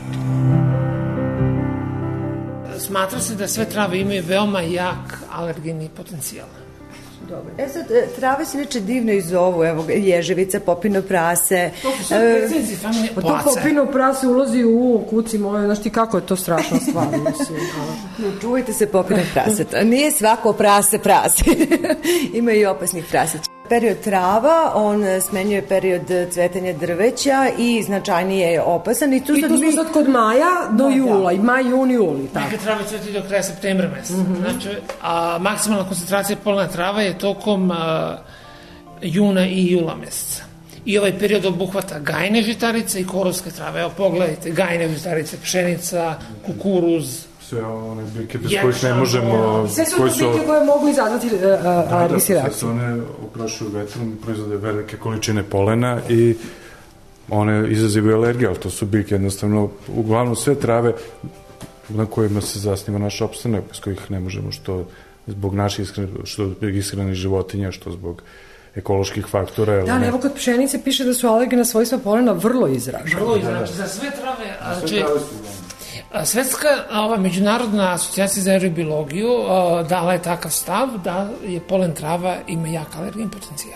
Smatra se da sve trave imaju veoma jak alergeni potencijal. Dobro. Sad, trave se neče divno i zovu, evo, ježevica, popino prase. To su sve predsednici familije place. To popino prase ulazi u kuci moje, znaš ti kako je to strašna stvar, mislim. Čuvajte se popinog praseta. Nije svako prase. Ima i opasnih praseća. Period trava, on smenjuje period cvetanja drveća i značajnije je opasan. I tu smo sad kod maja do jula, i maj, jun, juli. Neke trave cvetaju do kraja septembra meseca. Znači, maksimalna koncentracija polena trava je tokom juna i jula meseca. I ovaj period obuhvata gajne žitarice i korovske trave. Evo, pogledajte, gajne žitarice, pšenica, kukuruz, sve one biljke bez kojih ne možemo... Sve su to biljke koje mogu izazvati alergijske reakcije. Sve one oprašuju vetrom, proizvode velike količine polena i one izazivaju alergije, ali to su biljke jednostavno, uglavnom sve trave na kojima se zasniva naš opstanak, bez kojih ne možemo, što zbog naših ishranih životinja, što zbog ekoloških faktora. Da, evo kod pšenice piše da su alergena svojstva polena vrlo izražena. Vrlo izražena, za sve trave... Svetska međunarodna asocijacija za aerobiologiju dala je takav stav da je polen trava ima jak alergen potencijal.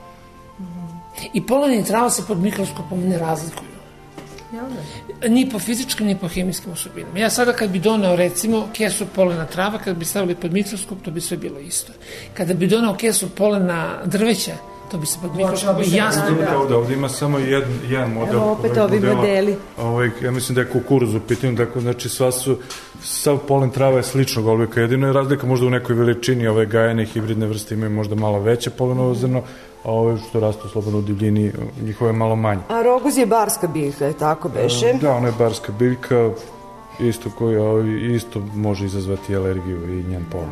I polen i trava se pod mikroskopom ne razlikuju. Ni po fizičkim, ni po hemijskim osobinama. Ja sada kad bi doneo recimo kesu polena trava, kad bi stavili pod mikroskop, to bi sve bilo isto. Kada bi doneo kesu polena drveća, to bi se pod mikroskopom jasno... Ovde ima samo jedan model. Evo opet ovi modeli. Ja mislim da je kukuruz u pitanju, znači sav polen trava je sličnog oblika, jedino je razlika možda u nekoj veličini, ove gajene hibridne vrste imaju možda malo veće polenovo zrno, a ove što rastu slobodno u divljini, njihove je malo manje. A roguz je barska biljka, je tako beše? Da, ona je barska biljka, isto koja isto može izazvati alergiju i njen polen.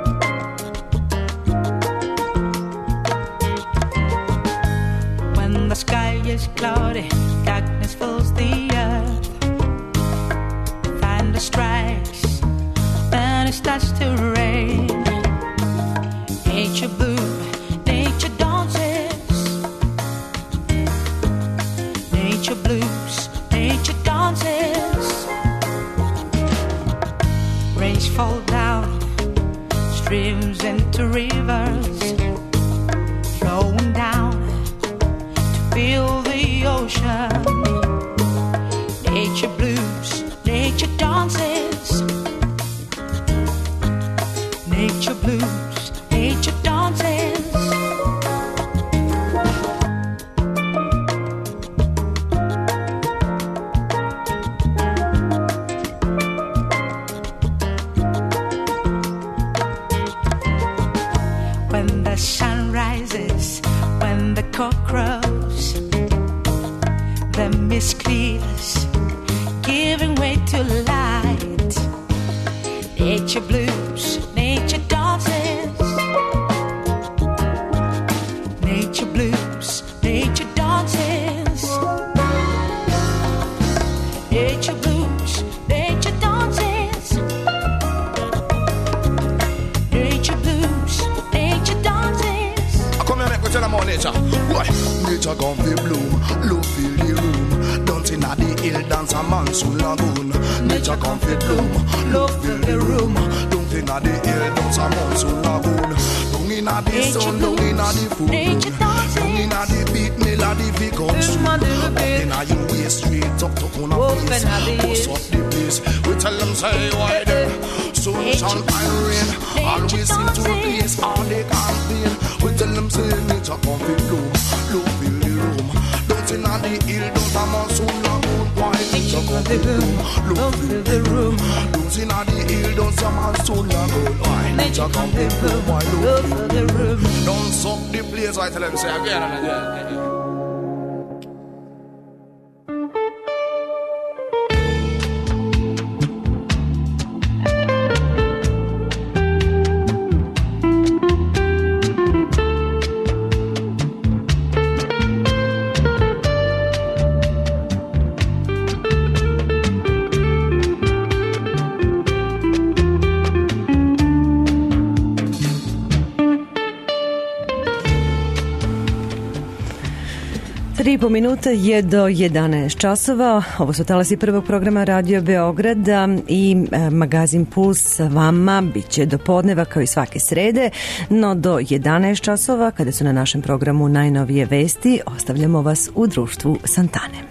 When starts to rain. Nature bloom, nature dances. Nature blooms, nature dances. Rains fall down, streams into rivers, flowing down to fill the ocean. Nature blooms, nature dances. Nature blooms, nature dances. When the sun rises, when the cock crows, the mist clears, giving way to light. Nature blooms, nature dances. Nature blooms, nature dances. Nature blooms, nature dances. Nature blooms, nature dances. Come here, make we tell them all nature. Boy, nature come fi bloom, love fill the room. Don't inna the hill dance a monsoon lagoon. Nature come fi bloom, love fill the room. Don't inna the hill dance a monsoon lagoon. Don't inna the sun, don't inna the food. Don't inna the beat melody fi come soon. Up inna your waist straight up to on a face. Bust up the place. We tell them say why there. Sunshine and rain, always seem to replace all they complain. We tell them say nature come fi bloom, love fill the room. Don't inna the hill dance a monsoon lagoon. Why nature come fi bloom, love fill the room. Don't inna the hill dance a monsoon lagoon. Why nature come fi bloom, why love fill the room. Don't suck the place. I tell them say again and again. Tri i po minuta je do 11 časova. Ovo su talasi prvog programa Radio Beograda i magazin Puls sa vama biće do podneva kao i svake srede, no do 11 časova kada su na našem programu najnovije vesti ostavljamo vas u društvu Santane.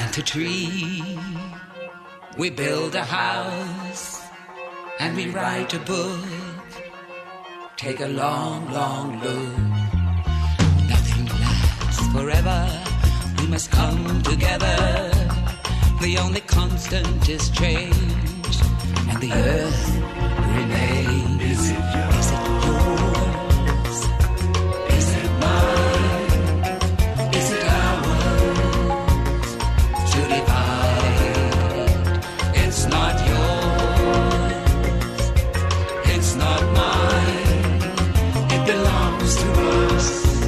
plant a tree, we build a house, and we write a book. Take a long, long look. Nothing lasts forever. We must come together. The only constant is change, and the earth remains. Is it yours? Is it mine? Is it ours to divide? It's not yours. It's not mine. It belongs to us.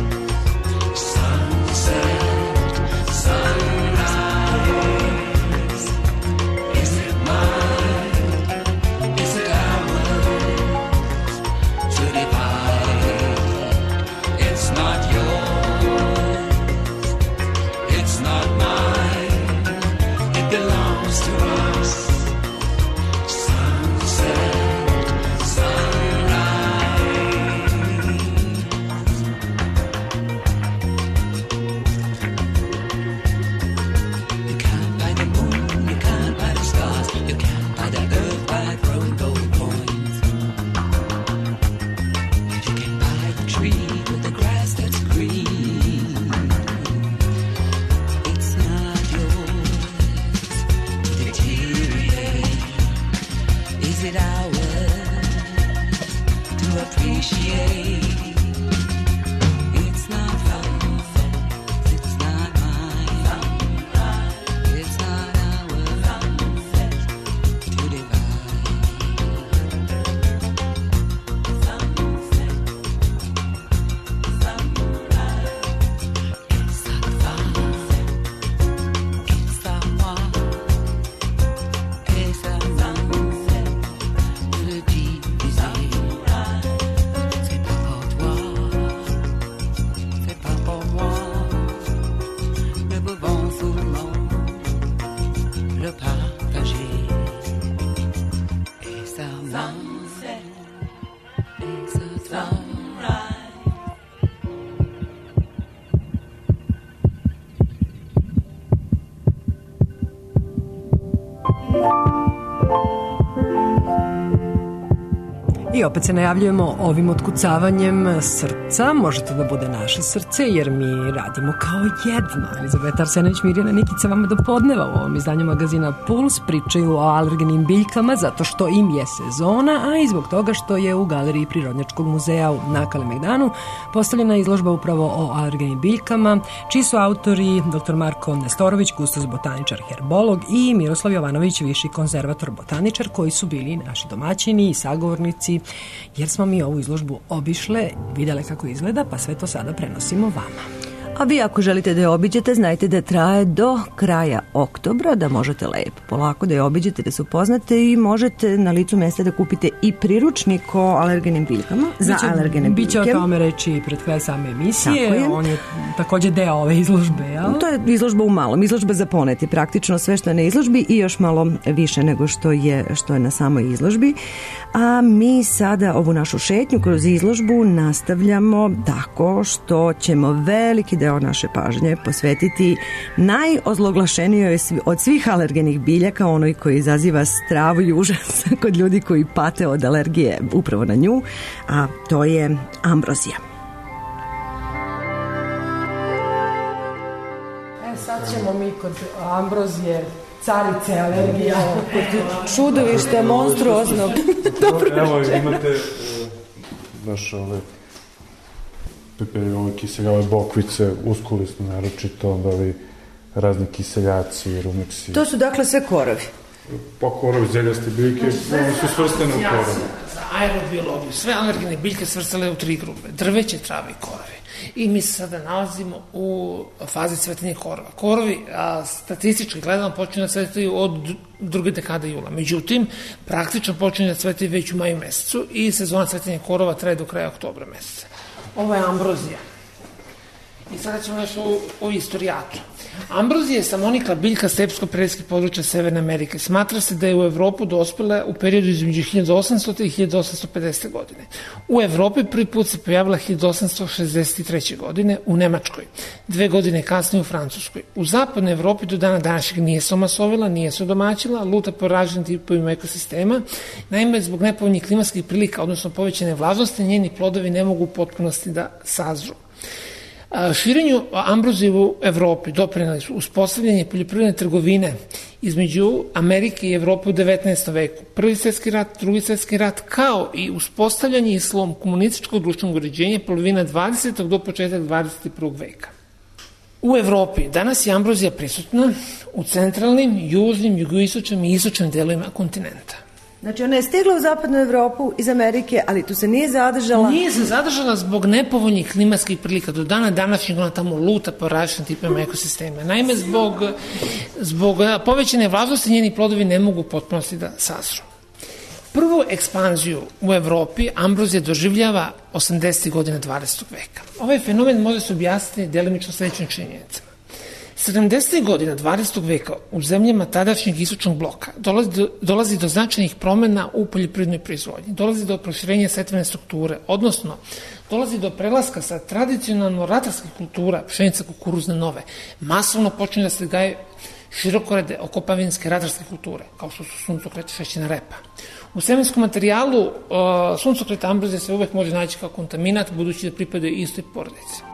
Sunset, sunrise. Is it mine? Is it ours to divide? It's not yours. It's not mine. It belongs to us. Sunset, sunrise. You can't buy the moon, you can't buy the stars, you can't buy the earth by throwing gold coins. But you can buy the tree with the grass that's green. It's not yours to deteriorate. Is it ours to appreciate? It's not ours. It's not mine. It's not ours to divide. It's à moi. Et ça de le diviser. C'est pas pour toi, c'est pas pour moi. Nous pouvons seulement le partager. Et ça et ça I opet se najavljujemo ovim otkucavanjem srca. Može to da bude naše srce, jer mi radimo kao jedno. Elizabeta Arsenović, Mirjana Nikica vama do podneva u ovom izdanju magazina Puls pričaju o alergenim biljkama zato što im je sezona, a i zbog toga što je u Galeriji Prirodnjačkog muzeja na Kalemegdanu postavljena izložba upravo o alergenim biljkama, čiji su autori dr. Marko Nestorović, kustos botaničar, herbolog, i Miroslav Jovanović, viši konzervator botaničar, koji su bili naši domaćini i sagovornici, jer smo mi ovu izložbu obišle, vidjele kako izgleda, pa sve to sada prenosimo vama. A vi ako želite da je obiđete, znajte da traje do kraja oktobra, da možete lepo, polako da je obiđete, da se upoznate i možete na licu mesta da kupite i priručnik o alergenim biljkama za alergene biljke. Biće o tome reći pred kraj same emisije, on je također deo ove izložbe, jel? To je izložba u malom, izložba za poneti, praktično sve što je na izložbi i još malo više nego što je na samoj izložbi. A mi sada ovu našu šetnju kroz izložbu nastavljamo tako što ćemo veliki deo naše pažnje posvetiti najozloglašenijoj od svih alergenih biljaka, onoj koji izaziva stravu i užas kod ljudi koji pate od alergije upravo na nju, a to je ambrozija. Sad ćemo mi kod ambrozije, carice alergija, čudovište monstruoznog. Evo imate baš ove ove kiseljave bokvice, uskulisne naročito, onda ovi razni kiseljaci, rumiksi. To su dakle sve korovi. Pa korovi, zeljaste biljke, one su svrstane u korovi. Za aerobiologiju, sve alergene biljke svrstale u 3 grupe, drveće, trave i korovi. I mi se sada nalazimo u fazi cvetenja korova. Korovi, statistički gledano, počinju da cvetaju od druge dekade jula. Međutim, praktično počinju da cvetaju već u maju mesecu i sezona cvetenja korova traje do kraja oktobra meseca. Ovo je ambrozija. I sada ćemo još o istorijatu. Ambrozija je samonikla biljka stepsko-predskih područja Severne Amerike. Smatra se da je u Evropu dospela u periodu između 1800. i 1850. godine. U Evropi prvi put se pojavila 1863. godine u Nemačkoj, 2 godine kasnije u Francuskoj. U zapadnoj Evropi do dana današnjeg nije se omasovila, nije se odomaćila, luta po različitim tipovima ekosistema. Naime, zbog nepovoljnih klimatskih prilika, odnosno povećane vlažnosti, njeni plodovi ne mogu u potpunosti da sazru. Širenju ambrozije u Evropi doprineli su uspostavljanje poljoprivredne trgovine između Amerike i Evrope u 19. veku, Prvi svjetski rat, Drugi svjetski rat, kao i uspostavljanje i slom komunističkog društvenog uređenja polovina 20. do početak 21. veka. U Evropi danas je ambrozija prisutna u centralnim, južnim, jugoistočnim i istočnim delovima kontinenta. Znači ona je stigla u zapadnu Evropu iz Amerike, ali tu se nije zadržala. Nije se zadržala zbog nepovoljnih klimatskih prilika. Do dana današnjeg ona tamo luta po različitim tipima ekosistema. Naime, zbog povećane vlažnosti njeni plodovi ne mogu u potpunosti da sazru. Prvu ekspanziju u Evropi ambrozija doživljava 80. godina 20. veka. Ovaj fenomen može se objasniti delimično sledećim činjenicama. 70. godina 20. veka u zemljama tadašnjeg istočnog bloka dolazi do značajnih promena u poljoprivrednoj proizvodnji, dolazi do proširenja setvene strukture, odnosno dolazi do prelaska sa tradicionalno ratarskih kultura, pšenica, kukuruzne, nove, masovno počinje da se gaje širokorede okopavinske ratarske kulture, kao što su suncokret, šećerna repa. U semenskom materijalu suncokret ambrozija se uvek može naći kao kontaminat, budući da pripadaju istoj porodici.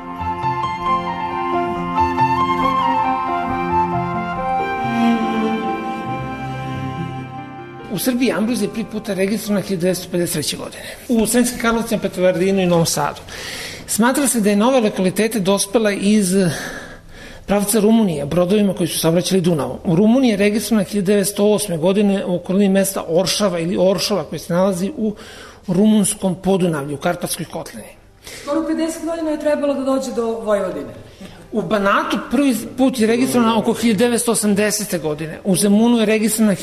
U Srbiji ambrozija je prvi puta registrovana 1953. godine. U Sremskim Karlovcima, Petrovaradinu i Novom Sadu. Smatra se da je nove lokalitete dospela iz pravca Rumunije, brodovima koji su saobraćali Dunavom. U Rumuniji je registrovana 1908. godine u okolini mesta Oršava ili Oršava, koji se nalazi u rumunskom Podunavlju, u Karpatskoj kotlini. Skoro 50 godina je trebalo da dođe do Vojvodine. U Banatu prvi put je registrovana oko 1980. godine. U Zemunu je registrovana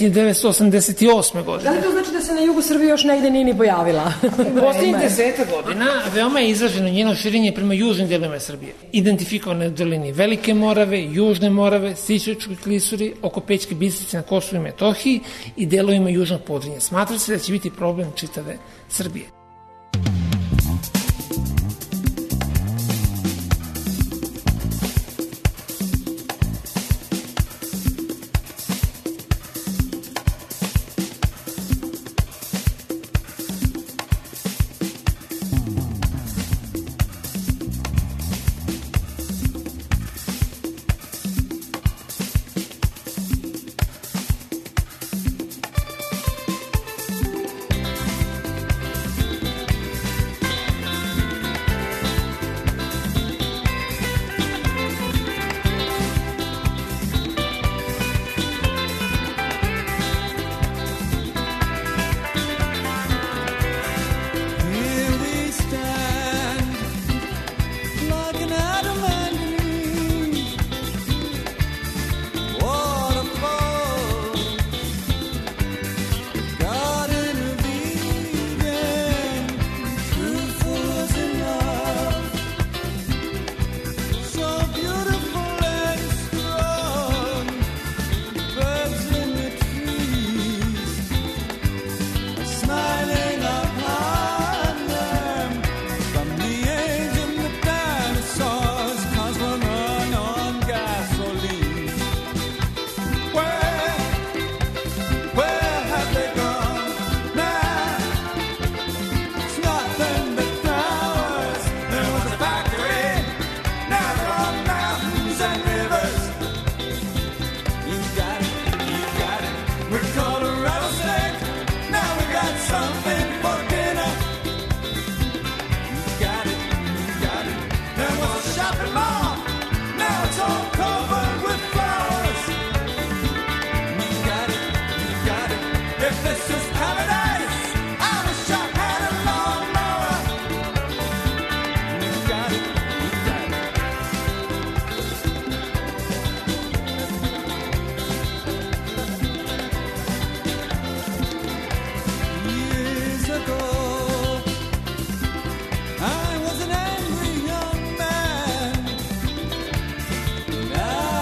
1988. godine. Da li to znači da se na jugu Srbije još negde nije ni pojavila? U posljednjih 10 godina veoma je izraženo njeno širenje prema južnim delovima Srbije. Identifikovane u dolini Velike Morave, Južne Morave, Sićevačkoj klisuri, oko Pećke Bistrice na Kosovu i Metohiji i delovima južnog Podrinja. Smatra se da će biti problem čitave Srbije. I was an angry young man, and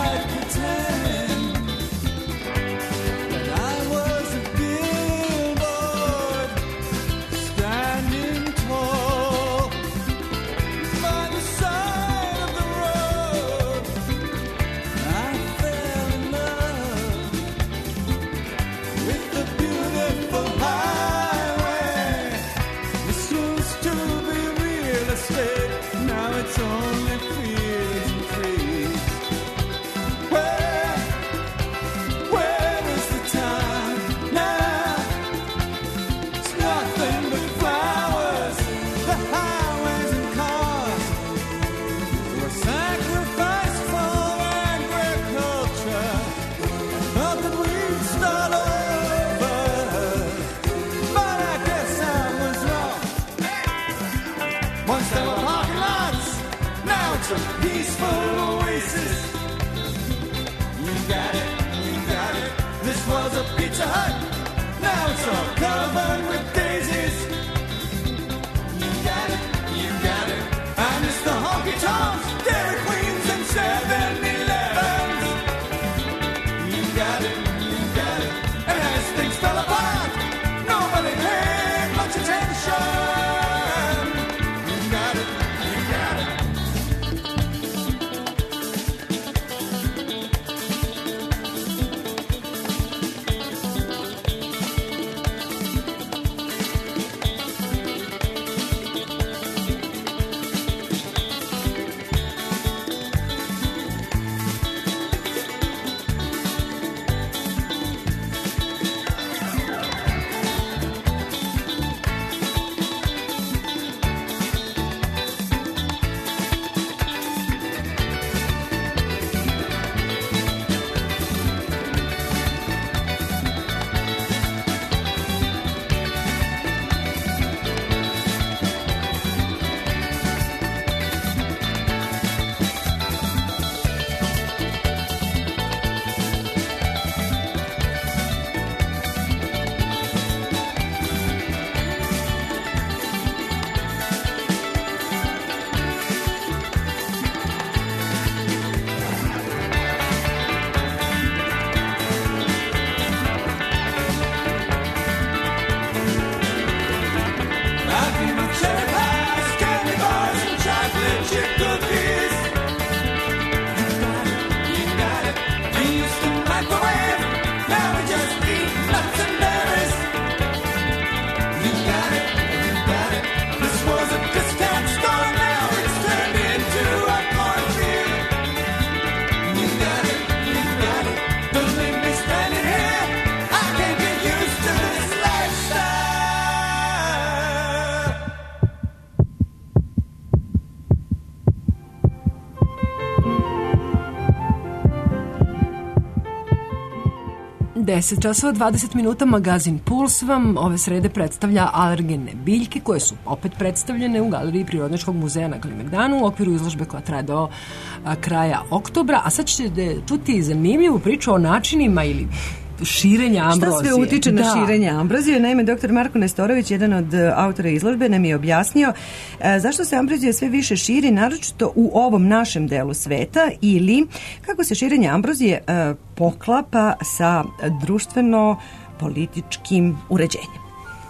10 časova 20 minuta, magazin Puls vam ove srede predstavlja alergene biljke koje su opet predstavljene u Galeriji Prirodnjačkog muzeja na Kalemegdanu u okviru izložbe koja traje do kraja oktobra. A sad ćete čuti zanimljivu priču o načinima ili širenja ambrozije. Šta sve utiče na širenje ambrozije? Naime, dr. Marko Nestorović, jedan od autora izložbe, nam je objasnio zašto se ambrozija sve više širi, naročito u ovom našem delu sveta, ili kako se širenje ambrozije poklapa sa društveno-političkim uređenjem.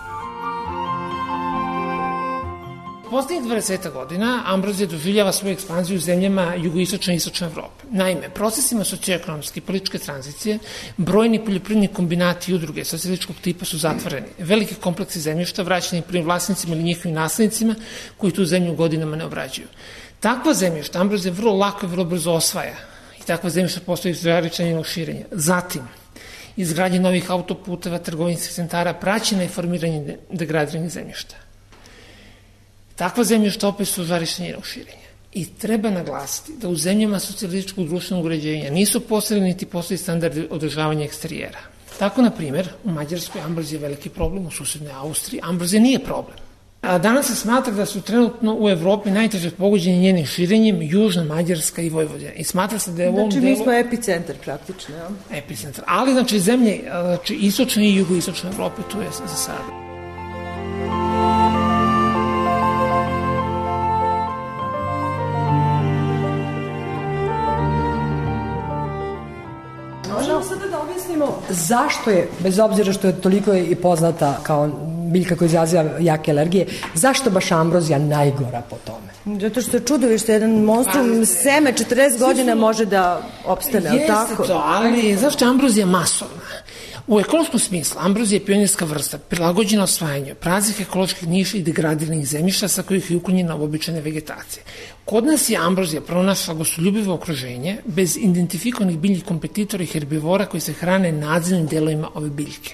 Poslednjih 20 godina ambrozija doživljava svoju ekspanziju u zemljama jugoistočne i istočne Evrope. Naime, procesima socioekonomske i političke tranzicije, brojni poljoprivredni kombinati i udruge socijalističkog tipa su zatvoreni. Veliki kompleksi zemljišta vraćeni prvim vlasnicima ili njihovim naslednicima koji tu zemlju godinama ne obrađuju. Takva zemljišta ambrozija vrlo lako i vrlo brzo osvaja i takva zemljišta postoji izražiča njenog širenja. Zatim, izgradnje novih autoputeva, trgovinskih centara, praćena i formiranje degradiranih zemljišta. Takva zemljišta opet su žarište njenog širenja. I treba naglasiti da u zemljama socijalističkog društvenog uređenja nisu postavljeni niti postoji standardi održavanja eksterijera. Tako, na primjer, u Mađarskoj ambrozija je veliki problem, u susednoj Austriji ambrozija nije problem. A danas se smatra da su trenutno u Evropi najteže pogođeni njenim širenjem Južna Mađarska i Vojvodina. I smatra se da je u ovom delu... Znači, mi smo epicentar praktično, ja? Epicentar. Ali, znači, zemlje, istočne i jugoistočne Evrope, tu je za sada. Možemo sada da objasnimo zašto je, bez obzira što je toliko i poznata kao biljka koja izaziva jake alergije, zašto baš ambrozija najgora po tome? Zato što je čudovište, jedan monstrum seme 40 godina može da opstane, ali tako? Jeste to, ali zašto je ambrozija masovna? U ekološkom smislu, ambrozija je pionirska vrsta, prilagođena osvajanju praznih ekoloških niša i degradiranih zemljišta sa kojih je uklonjena uobičajene vegetacije. Kod nas je ambrozija pronašla gostoljubivo okruženje bez identifikovanih biljnih kompetitora i herbivora koji se hrane nadzemnim delovima ove biljke.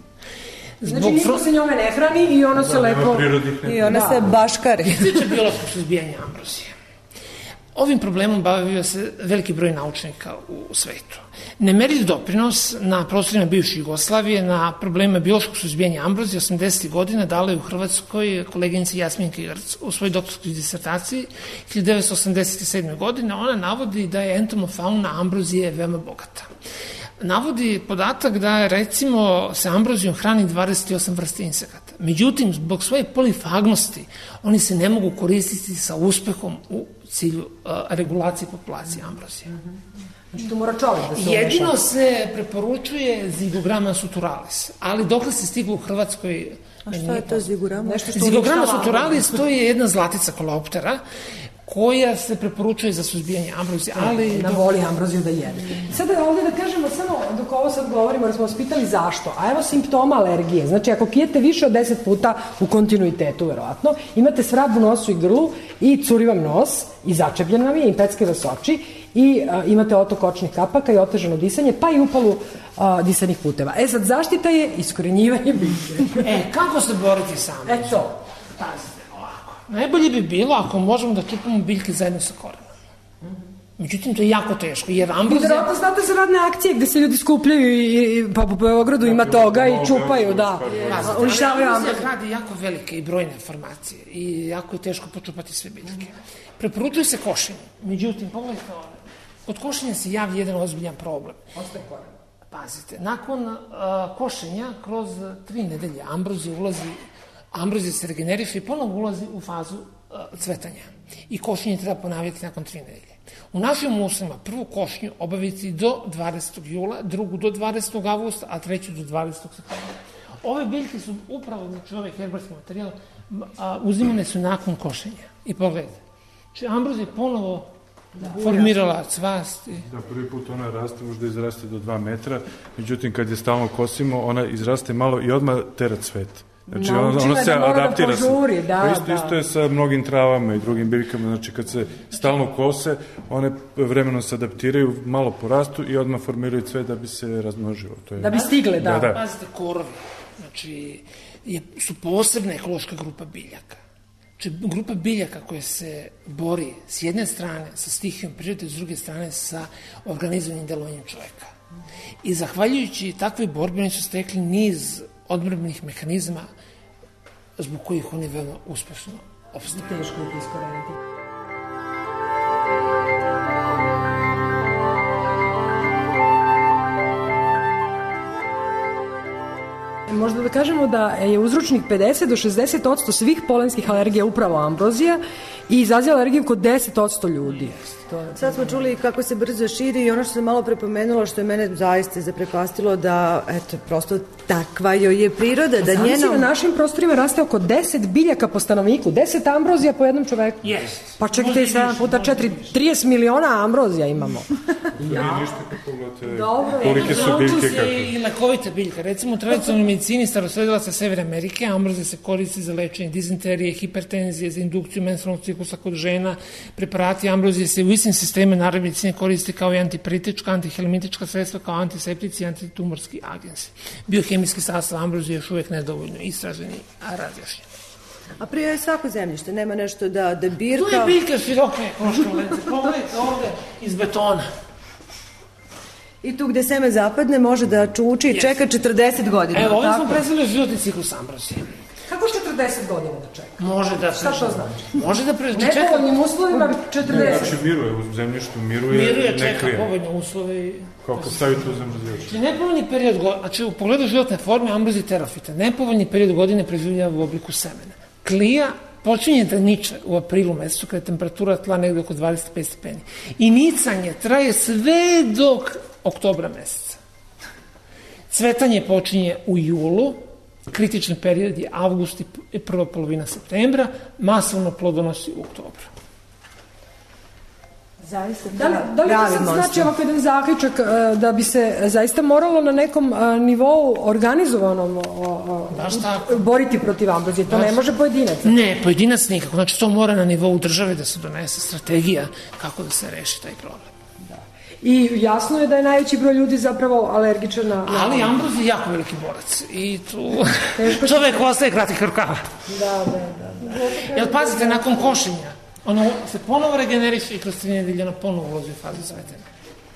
Znači niko se njome ne hrani i ono se lepo... I ona se baškari. Tiče biološkog suzbijanja ambrozije. Ovim problemom bavio se veliki broj naučnika u svetu. Nemerljiv doprinos na prostorima bivše Jugoslavije na probleme biološkog suzbijanja ambrozije 80. godina dala je u Hrvatskoj koleginica Jasminka Igrac u svojoj doktorskoj disertaciji 1987. godine. Ona navodi da je entomofauna ambrozije veoma bogata. Navodi podatak da je, recimo, se ambrozijom hrani 28 vrsta insekata. Međutim, zbog svoje polifagnosti, oni se ne mogu koristiti sa uspehom u cilju regulacije populacije ambrozije. Znači, to mora čovjek da se umeša. Jedino se preporučuje Zigogramma suturalis, ali dokle se stiglo u Hrvatskoj... A šta je to Zigogramma? Zigogramma suturalis, to je jedna zlatica koloptera, koja se preporučuje za suzbijanje ambrozije, ali... Da voli ambroziju da jede. Sada ovdje da kažemo, samo dok ovo sad govorimo, jer smo vas pitali zašto, a evo simptoma alergije. Znači, ako pijete više od 10 puta u kontinuitetu, verovatno, imate svrab u nosu i grlu i curi vam nos i začepljen vam je, i pecke vas oči i imate otok očnih kapaka i otežano disanje, pa i upalu disanih puteva. E sad, zaštita je iskorenjivanje biljke. Kako se boriti sa ambrozijom? Eto. Pazite. Najbolje bi bilo ako možemo da čupamo biljke zajedno sa korenom. Međutim, to je jako teško, jer ambrozija... Vjerojatno znate za radne akcije gde se ljudi skupljaju i pa po Beogradu ima toga i čupaju, da. Uništavaju ambrozija. Ambrozija gradi jako velike i brojne formacije i jako je teško počupati sve biljke. Preporučuje se košenje. Međutim, pogledajte ovo. Kod košenja se javi jedan ozbiljan problem. Ostaje koren. Pazite, nakon košenja kroz 3 nedelje ambrozija se regeneriše i ponovno ulazi u fazu cvetanja. I košenje treba ponavljati nakon 3 nedelje. U našim uslovima prvu košnju obaviti do 20. jula, drugu do 20. avgusta, a treću do 20. septembra. Ove biljke su upravo, znači ovaj herbalski materijal, uzimane su nakon košenja. I pogledajte, znači ambrozija je ponovo formirala cvast. Da, prvi put ona raste, možda izraste do 2 metra, međutim kad je stalno kosimo, ona izraste malo i odmah tera cvet. Znači, ono se adaptira se. Isto je sa mnogim travama i drugim biljkama, znači kad se stalno kose, one vremenom se adaptiraju, malo porastu i odmah formiraju cvet da bi se razmnožilo. Da bi stigle, da. Pazite, korovi, znači, su posebna ekološka grupa biljaka. Znači, grupa biljaka koja se bori s jedne strane sa stihijom prirode, s druge strane sa organizovanim delovanjem čoveka. I zahvaljujući takvoj borbi oni su stekli niz odbrambenih mehanizma zbog kojih oni veoma uspešno opstaju. Teško ih iskoreniti. Možda da kažemo da je uzročnik 50 do 60% svih polenskih alergija upravo ambrozija i izaziva alergiju kod 10% ljudi. Sad smo čuli kako se brzo širi i ono što sam malo prepomenula što je mene zaista zaprepastilo da, eto, prosto takva joj je priroda. Da njena... na našim prostorima raste oko 10 biljaka po stanovniku, 10 ambrozija po jednom čoveku. Pa čekajte, 7 puta 4, 30 miliona ambrozija imamo. Ja. Ništa kad pogledate kolike su biljke kako. I lekovita biljka. Recimo u tradicionalnoj medicini starosledalaca Severne Amerike ambrozija se koristi za lečenje dizenterije, hipertenzije, za indukciju menstrualnog ciklusa kod žena. Preparati ambrozije se u istim sisteme narodne medicine koristi kao i antipritička, antihelmintička sredstva, kao antiseptici i antitumorski agensi. Biohemijski sastav ambrozije još uvijek nedovoljno istraženi, a razjašnjen. A prije je svako zemljište, nema nešto da birka... Tu je biljka široke ekološke lence, pogledajte ovde iz betona. I tu gde seme zapadne može da čuči i čeka 40 godina. Evo, ovdje smo predstavili životni ciklus ambrozije. Kako 40 godina da čeka? Može da... Šta to znači? Može da čeka... Nepovoljnim uslovima 40. Znači miruje u zemljištu, miruje čeka povoljne uslove. Kako stavite u zemljište? Znači, nepovoljni period godine, znači u pogledu životne forme ambrozije terofita, nepovoljni period godine preživljava u obliku semena. Klija počinje da niče u aprilu mesecu kada je temperatura tla negde oko 25 stepeni. I nicanje traje sve do oktobra meseca. Cvetanje počinje u julu, kritični period je avgust i prva polovina septembra, masovno plodonosi u oktobru. Zaista, da li to sad znači ovako jedan zaključak da bi se zaista moralo na nekom nivou organizovanom boriti protiv ambrozije? To ne može pojedinac? Ne, pojedinac nikako. Znači to mora na nivou države da se donese strategija kako da se reši taj problem. I jasno je da je najveći broj ljudi zapravo alergičan na... Ali ambrozija je jako veliki borac. I tu čovek ostaje kratkih rukava. Da. Jel pazite, nakon košenja, ono se ponovo regeneriše i kroz 3 nedelje ona ponovo ulazi u fazu cvetenja.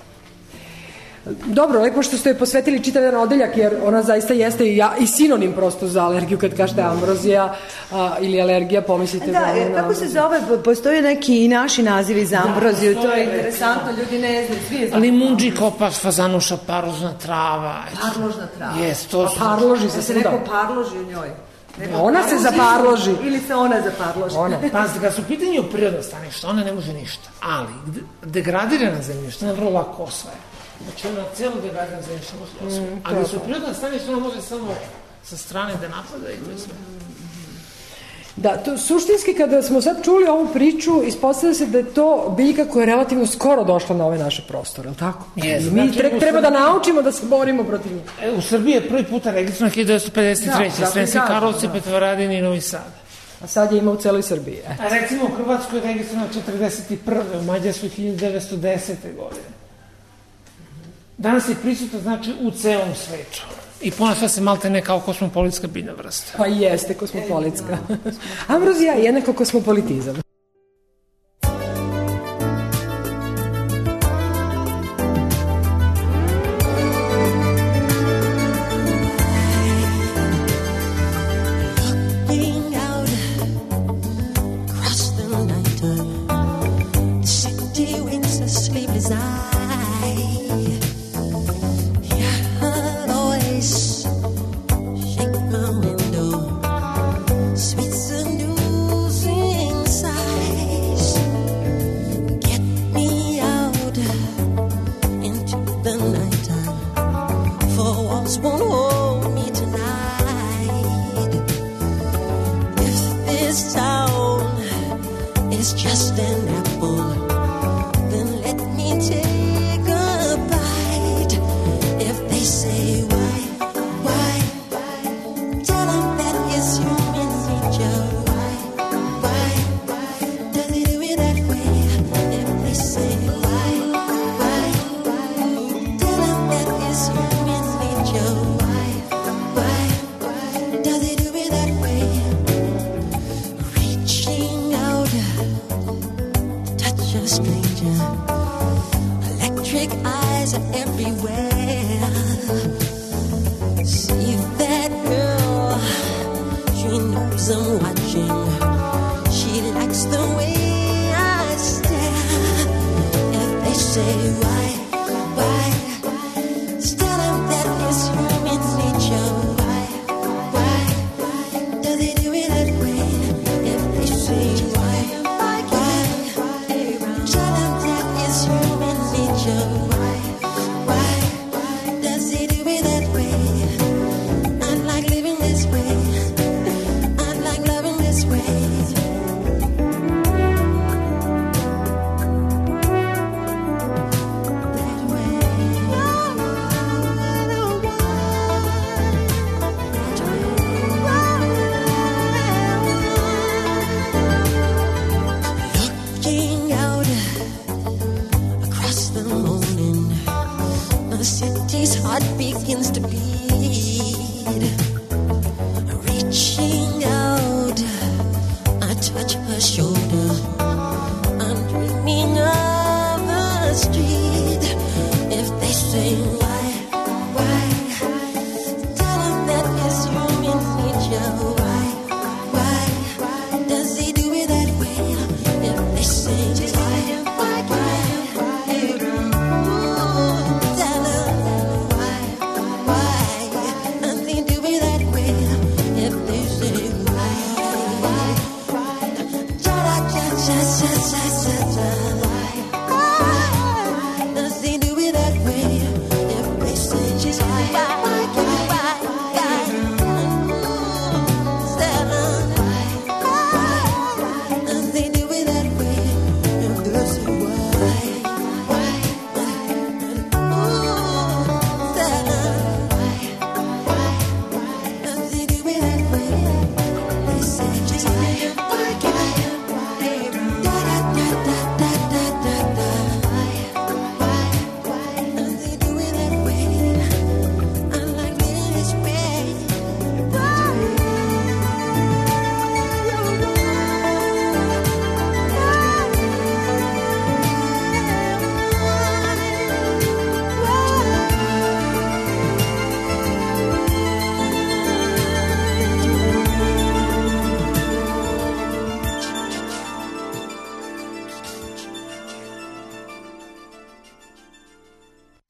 Dobro, lepo što ste joj posvetili čitav jedan odeljak, jer ona zaista jeste i sinonim prosto za alergiju. Kad kažete ambrozija ili alergija, pomislite da ona... Kako se zove? Postoje neki i naši nazivi za ambroziju, to je interesantno, ljudi ne znaju, svi je znaju. Limunđi, kopač, fazanuša, parložna trava. Parložna trava. Jes, to su... Parloži se svuda. Neko parloži u njoj. Ona se zaparloži. Ili se ona zaparloži. Pazite, kad su u pitanju prirodno staništa, ona ne može ništa. Ali degradirana zemljišta ona vrlo lako osvaja. Znači ona celo degradirana zemljišta može osvaja. Ali su prirodno staništa ona može samo sa strane da napada i to je sve. Da, to, suštinski kada smo sad čuli ovu priču, ispostavlja se da je to biljka koja je relativno skoro došla na ove naše prostore, je li tako? Yes, mi treba da naučimo da se borimo protiv njih. U Srbiji je prvi puta registrovano 1953. Sremski Karlovci, Petrovaradin i Novi Sad. A sad je ima u celoj Srbiji. A recimo u Hrvatskoj je registrovano 1941. u Mađarskoj 1910. godine. Danas je prisutno, znači, u celom svetu. I ponaša se malte ne kao kosmopolitska biljna vrsta. Pa jeste kosmopolitska. Ambrozija je jednako kosmopolitizam. Sweet seducing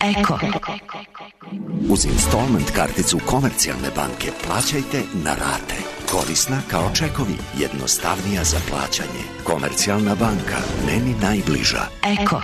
Eko. Uz installment karticu Komercijalne banke plaćajte na rate. Korisna kao čekovi, jednostavnija za plaćanje. Komercijalna banka, meni najbliža. Eko.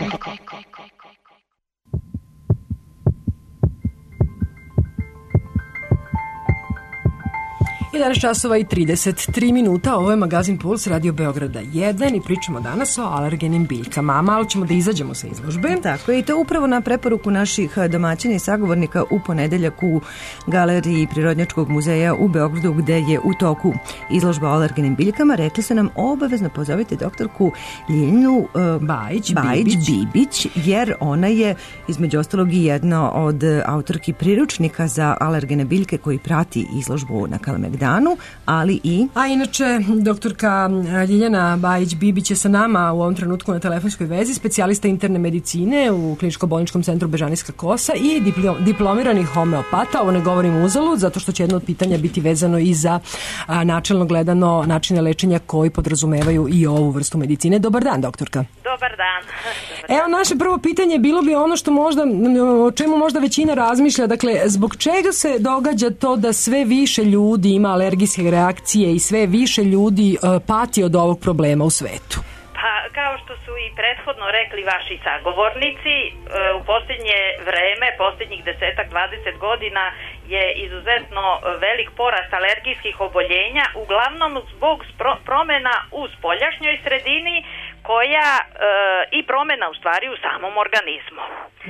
I 11 časova i 33 minuta, ovo je magazin Puls Radio Beograda 1 i pričamo danas o alergenim biljkama, a malo ćemo da izađemo sa izložbe. Tako je, i to upravo na preporuku naših domaćina i sagovornika u ponedeljak u Galeriji Prirodnjačkog muzeja u Beogradu, gde je u toku izložba o alergenim biljkama. Rekli su nam obavezno pozovite doktorku Ljiljanu Bajić-Bibić, jer ona je između ostalog i jedna od autorki priručnika za alergene biljke koji prati izložbu na Kalemegdanu, ali i... A inače, doktorka Ljiljana Bajić-Bibić je sa nama u ovom trenutku na telefonskoj vezi, specijalista interne medicine u Kliničko-bolničkom centru Bežanijska kosa i diplomirani homeopata. Ovo ne govorim uzalud, zato što će jedno od pitanja biti vezano i za načelno gledano načine lečenja koji podrazumevaju i ovu vrstu medicine. Dobar dan, doktorka. Dobar dan. Evo, naše prvo pitanje bilo bi ono što možda, o čemu možda većina razmišlja, dakle, zbog čega se događa to da sve više ljudi ima alergijske reakcije i sve više ljudi pati od ovog problema u svetu? Pa, kao što su i prethodno rekli vaši sagovornici, u posljednje vreme, posljednjih 10-20 godina je izuzetno velik porast alergijskih oboljenja, uglavnom zbog promjena u spoljašnjoj sredini koja i promjena u stvari u samom organizmu.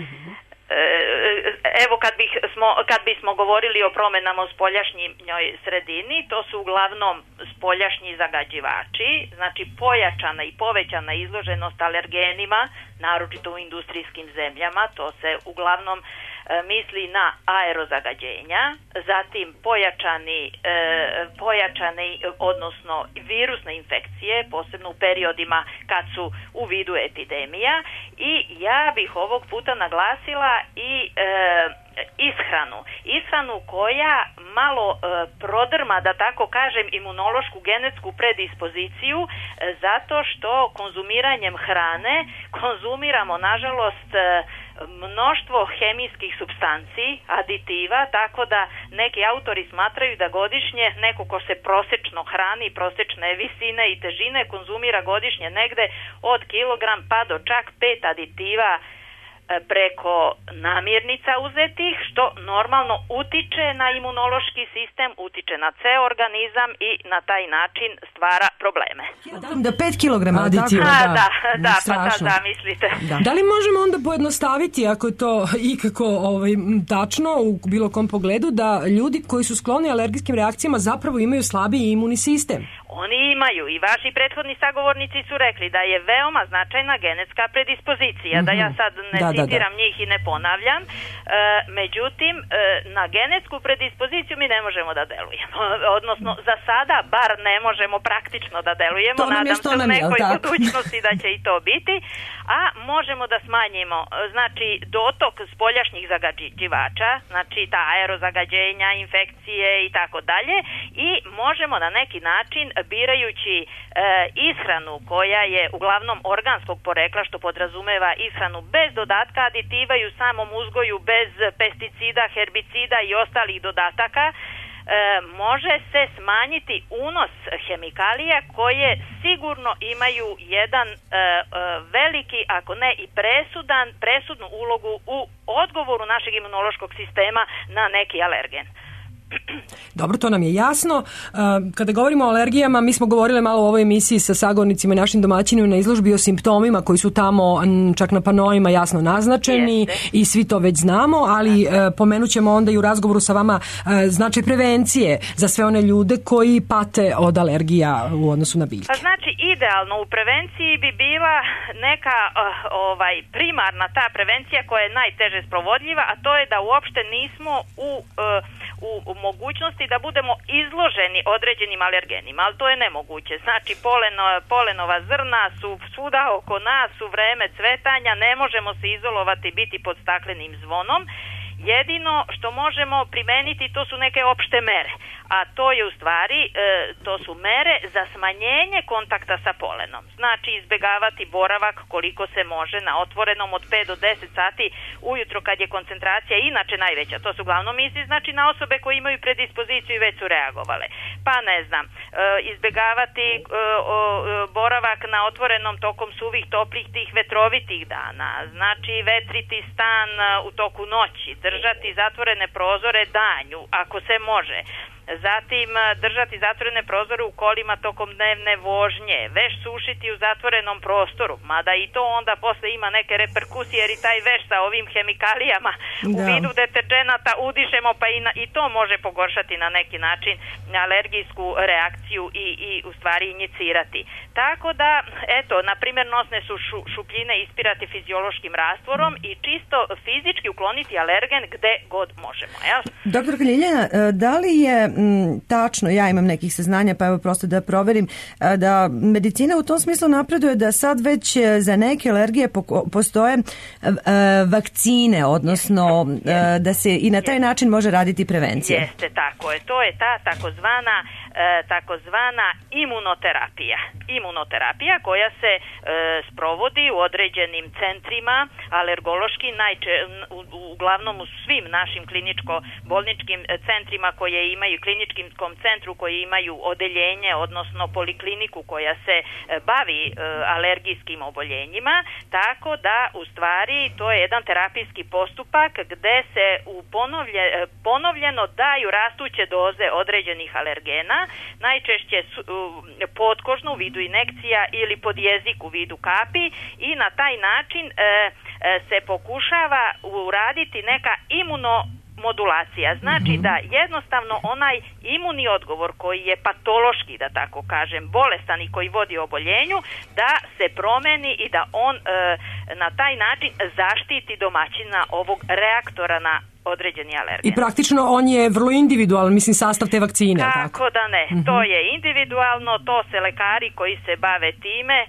Evo kad bismo govorili o promjenama u spoljašnjoj sredini, to su uglavnom spoljašnji zagađivači, znači pojačana i povećana izloženost alergenima, naročito u industrijskim zemljama, to se uglavnom misli na aerozagađenja, zatim pojačane odnosno virusne infekcije, posebno u periodima kad su u vidu epidemija, i ja bih ovog puta naglasila i ishranu koja malo prodrma, da tako kažem, imunološku genetsku predispoziciju, zato što konzumiranjem hrane konzumiramo nažalost mnoštvo hemijskih supstanci, aditiva, tako da neki autori smatraju da godišnje neko ko se prosečno hrani, prosečne visine i težine, konzumira godišnje negde od kilogram pa do čak 5 aditiva preko namirnica uzetih, što normalno utiče na imunološki sistem, utiče na ceo organizam i na taj način stvara probleme. Da 5 kilograma aditiva, da, pa da, mislite. Da li možemo onda pojednostaviti, ako je to ikako tačno u bilo kom pogledu, da ljudi koji su skloni alergijskim reakcijama zapravo imaju slabiji imunni sistem? Oni imaju, i vaši prethodni sagovornici su rekli da je veoma značajna genetska predispozicija, da ja sad ne citiram njih i ne ponavljam. Međutim, na genetsku predispoziciju mi ne možemo da delujemo. Odnosno, za sada bar ne možemo praktično da delujemo. Nadam se u nekoj budućnosti da će i to biti. A možemo da smanjimo, znači, dotok spoljašnjih zagađivača, znači ta aerozagađenja, infekcije i tako dalje, i možemo na neki način, birajući ishranu koja je uglavnom organskog porekla, što podrazumeva ishranu bez dodatka aditiva i u samom uzgoju bez pesticida, herbicida i ostalih dodataka, može se smanjiti unos hemikalija koje sigurno imaju jedan veliki, ako ne i presudnu ulogu u odgovoru našeg imunološkog sistema na neki alergen. Dobro, to nam je jasno. Kada govorimo o alergijama, mi smo govorili malo u ovoj emisiji sa sagovornicima i našim domaćinima na izložbi o simptomima koji su tamo čak na panoima jasno naznačeni. Jeste. I svi to već znamo, ali pomenut ćemo onda i u razgovoru sa vama značaj prevencije za sve one ljude koji pate od alergija u odnosu na biljke. Pa znači, idealno u prevenciji bi bila neka primarna ta prevencija koja je najteže sprovodljiva, a to je da uopšte nismo u mogućnosti da budemo izloženi određenim alergenima, ali to je nemoguće. Znači, polenova zrna su svuda oko nas u vreme cvetanja, ne možemo se izolovati, biti pod staklenim zvonom, Jedino što možemo primeniti to su neke opšte mere, a to je u stvari, to su mere za smanjenje kontakta sa polenom. Znači izbegavati boravak koliko se može na otvorenom od 5 do 10 sati ujutro kad je koncentracija inače najveća. To su uglavnom misli znači na osobe koje imaju predispoziciju i već su reagovale. Pa ne znam, izbegavati boravak na otvorenom tokom suvih, toplih, tih vetrovitih dana. Znači vetriti stan u toku noći, držati zatvorene prozore danju ako se može. Zatim držati zatvorene prozore u kolima tokom dnevne vožnje, veš sušiti u zatvorenom prostoru, mada i to onda posle ima neke reperkusije jer i taj veš sa ovim hemikalijama u vidu deterđenata udišemo pa i to može pogoršati na neki način alergijsku reakciju i u stvari inicirati. Tako da, eto, na primjer nosne su šupljine ispirati fiziološkim rastvorom i čisto fizički ukloniti alergen gde god možemo. Jel? Doktorka Ljiljana, da li je tačno, ja imam nekih saznanja, pa evo prosto da proverim, da medicina u tom smislu napreduje da sad već za neke alergije postoje vakcine, odnosno da se i na taj način može raditi prevencija. Jeste, tako je. To je ta takozvana imunoterapija koja se sprovodi u određenim centrima alergološki, uglavnom u svim našim kliničko-bolničkim centrima koje imaju, kliničkom centru koji imaju odeljenje, odnosno polikliniku koja se bavi alergijskim oboljenjima, tako da u stvari to je jedan terapijski postupak gde se ponovljeno daju rastuće doze određenih alergena, najčešće potkožno u vidu injekcija ili pod jezik u vidu kapi i na taj način se pokušava uraditi neka imunomodulacija. Znači da jednostavno onaj imuni odgovor koji je patološki, da tako kažem, bolestan i koji vodi oboljenju, da se promeni i da on na taj način zaštiti domaćina ovog reaktora na određeni alergen. I praktično on je vrlo individualan, mislim, sastav te vakcine. Tako da ne, to je individualno, to se lekari koji se bave time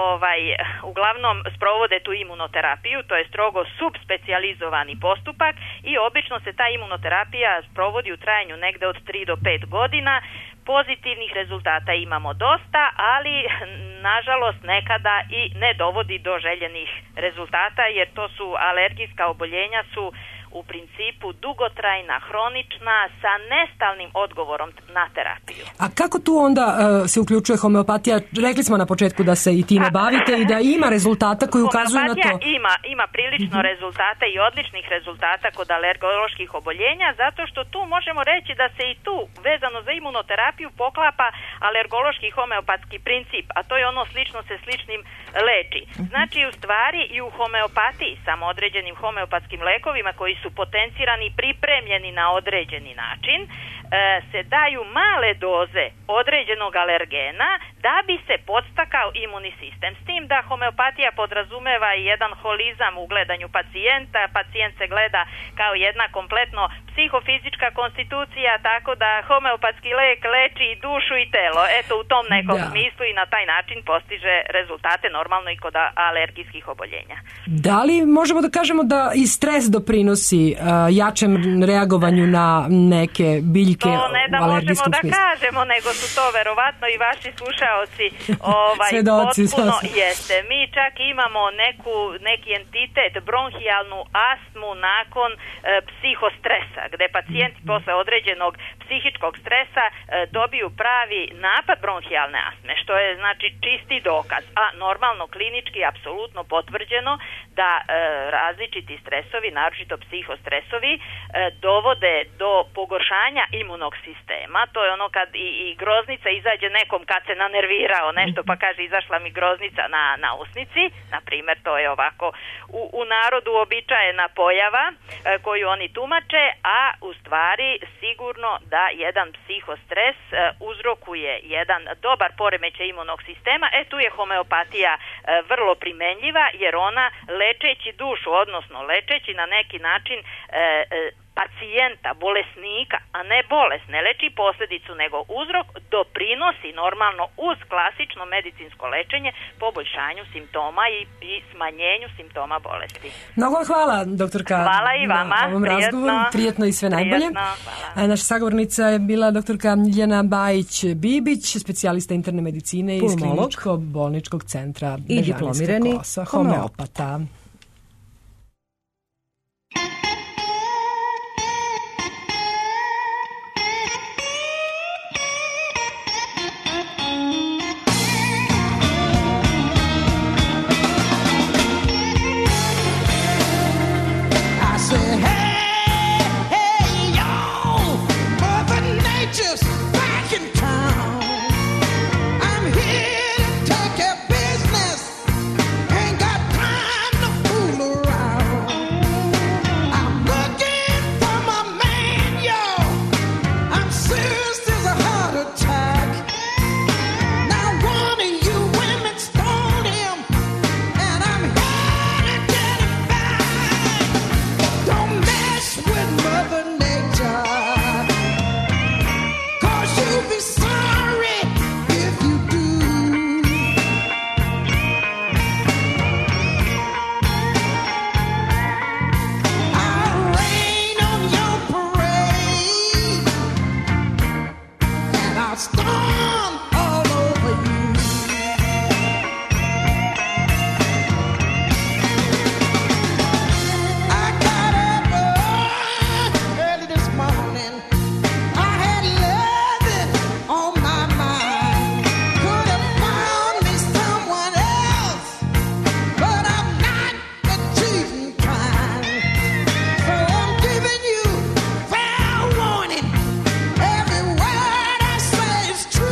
uglavnom sprovode tu imunoterapiju, to je strogo subspecijalizovani postupak i obično se ta imunoterapija sprovodi u trajanju negde od 3 do 5 godina. Pozitivnih rezultata imamo dosta, ali nažalost nekada i ne dovodi do željenih rezultata jer to su alergijska oboljenja su u principu dugotrajna, hronična, sa nestalnim odgovorom na terapiju. A kako tu onda se uključuje homeopatija? Rekli smo na početku da se i time bavite i da ima rezultata koji ukazuju na to. Homeopatija ima prilično rezultata i odličnih rezultata kod alergoloških oboljenja, zato što tu možemo reći da se i tu, vezano za imunoterapiju, poklapa alergološki homeopatski princip, a to je ono slično se sličnim leči. Znači, u stvari i u homeopatiji, samo određenim homeopatskim lekovima koji su potencirani i pripremljeni na određeni način, se daju male doze određenog alergena da bi se podstakao imunni sistem. S tim da homeopatija podrazumeva i jedan holizam u gledanju pacijenta. Pacijent se gleda kao jedna kompletno psihofizička konstitucija, tako da homeopatski lek leči i dušu i telo. Eto, u tom nekom smislu i na taj način postiže rezultate normalno i kod alergijskih oboljenja. Da li možemo da kažemo da i stres doprinosi jačem reagovanju na neke biljke? To ne da možemo da kažemo, nego su to verovatno i vaši slušaoci potpuno jeste. Mi čak imamo neki entitet, bronhijalnu astmu nakon psihostresa, gde pacijenti posle određenog psihičkog stresa dobiju pravi napad bronhijalne astme, što je znači čisti dokaz, a normalno klinički apsolutno potvrđeno da različiti stresovi, naročito psihostresovi, dovode do pogoršanja imunog sistema. To je ono kad i groznica izađe nekom kad se nanervirao nešto pa kaže izašla mi groznica na usnici, na primjer, to je ovako u narodu običajena pojava koju oni tumače, a u stvari sigurno da jedan psihostres uzrokuje jedan dobar poremećaj imunog sistema. Tu je homeopatija vrlo primenljiva jer ona lečeći dušu, odnosno lečeći na neki način pacijenta, bolesnika, a ne bolest, ne leči posljedicu nego uzrok, doprinosi normalno uz klasično medicinsko lečenje poboljšanju simptoma i smanjenju simptoma bolesti. Mnogo hvala, doktorka. Hvala i vama. Na ovom razgovoru. Prijetno i sve najbolje. Naša sagovornica je bila doktorka Ljiljana Bajić-Bibić, specijalista interne medicine iz Kliničko-bolničkog centra i diplomirani homeopata. Every word I say is true.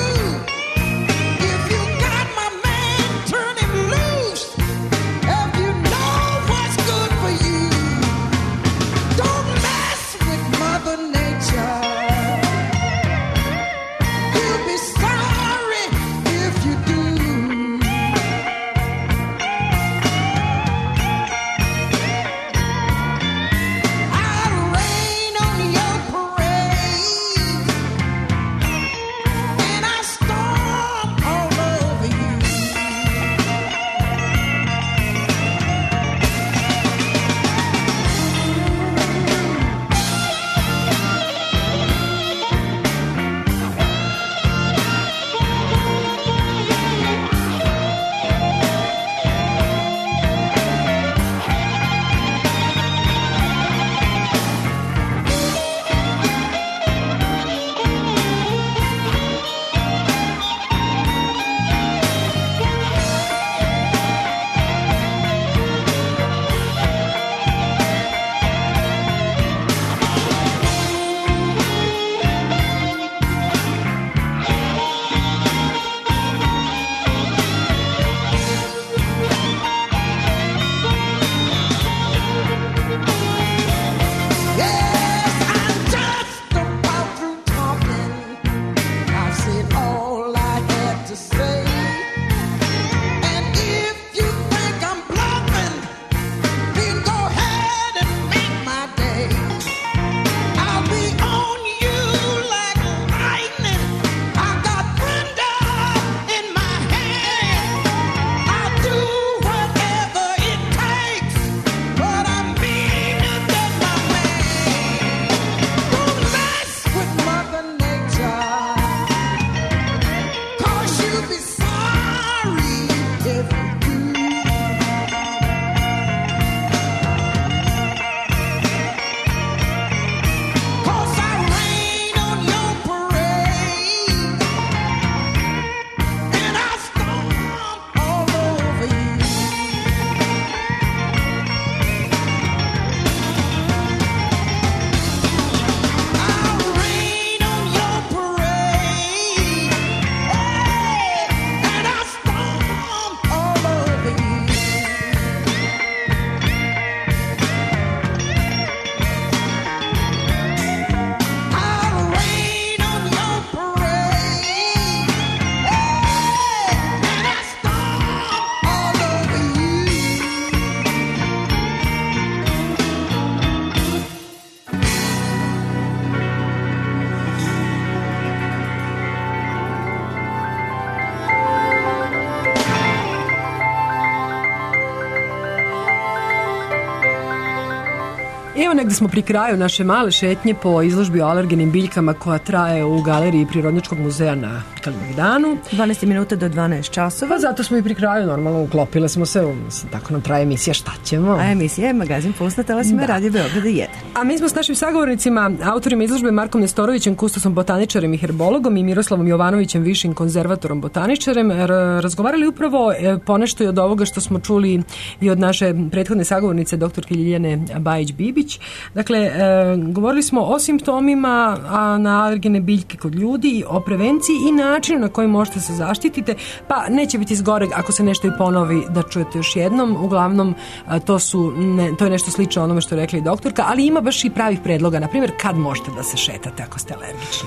Evo negde smo pri kraju naše male šetnje po izložbi o alergenim biljkama koja traje u galeriji Prirodnjačkog muzeja na Kalemegdanu. 12 minuta do 12 časova. Pa zato smo i pri kraju, normalno, uklopile smo se, tako nam traje emisija Šta ćemo? A emisija je Magazin Puls na talasima Radio Beograda 1. A mi smo s našim sagovornicima, autorima izložbe Markom Nestorovićem, kustosom botaničarem i herbologom i Miroslavom Jovanovićem, višim konzervatorom botaničarem, razgovarali upravo ponešto i od ovoga što smo čuli i od naše prethodne sagovornice, doktorke Ljiljane Bajić-Bibić. Dakle, govorili smo o simptomima na alergene biljke kod ljudi, o prevenciji i načinu na koji možete se zaštitite, pa neće biti zgoreg ako se nešto i ponovi da čujete još jednom. Uglavnom, to je nešto slično onome što je rekla i doktorka, ali ima baš i pravih predloga. Naprimjer, kad možete da se šetate ako ste alergični?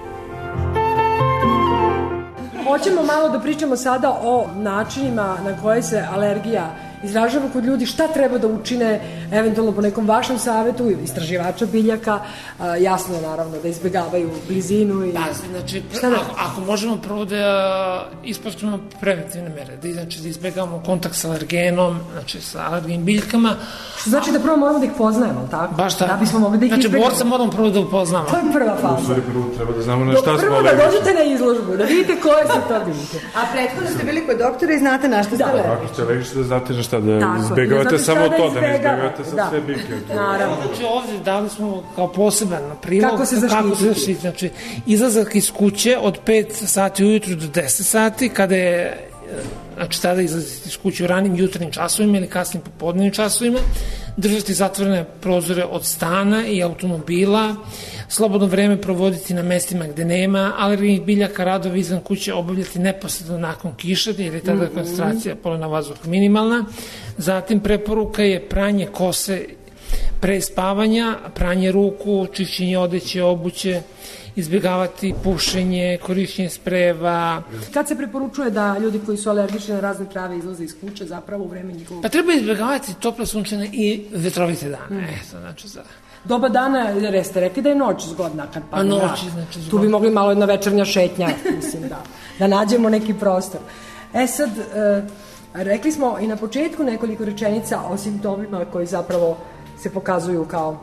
Hoćemo malo da pričamo sada o načinima na koje se alergija izražava kod ljudi, šta treba da učine eventualno po nekom vašem savetu, istraživača biljaka, jasno je naravno da izbjegavaju blizinu i... Da, znači, ako možemo prvo da ispoštujemo preventivne mere, da izbjegavamo kontakt sa alergenom, znači sa alergenim biljkama. Što znači da prvo moramo da ih poznajemo, tako? Baš tako. Da bismo mogli da ih izbjegamo. Znači, borca moramo prvo da upoznamo. To je prva faza. Prvo treba da znamo na šta smo alergični. Prvo da dođete na izložbu, da vidite koje su to biljke. A prethodno ste bili kod doktora i znate na šta ste alergični. Ako ste alergični, da znate na šta, da izbjegavate samo to, da ne izbjegavate sa sve biljke. Naravno. Znači, ovdje dali smo kao poseban prilog kako se zaštiti. Znači, izlazak iz kuće od 5 sati ujutru do 10 sati, kada je, znači, tada izlaziti iz kuće u ranim jutarnjim časovima ili kasnim popodnevnim časovima, držati zatvorene prozore od stana i automobila, slobodno vreme provoditi na mestima gde nema alergenih biljaka, radove izvan kuće obavljati neposredno nakon kiše, jer je tada koncentracija polena vazduha minimalna. Zatim preporuka je pranje kose pre spavanja, pranje ruku, čišćenje odeće, obuće, izbjegavati pušenje, korišćenje sprejeva. Kad se preporučuje da ljudi koji su alergični na razne trave izlaze iz kuće zapravo u vreme njihovog... Pa treba izbjegavati tople sunčane i vetrovite dane. Znači za... Doba dana, jer ste rekli da je noć zgodna kad pa noć, znači zgodna. Tu bi mogli malo jedna večernja šetnja, mislim, da nađemo neki prostor. Sad, rekli smo i na početku nekoliko rečenica o simptomima koji zapravo se pokazuju kao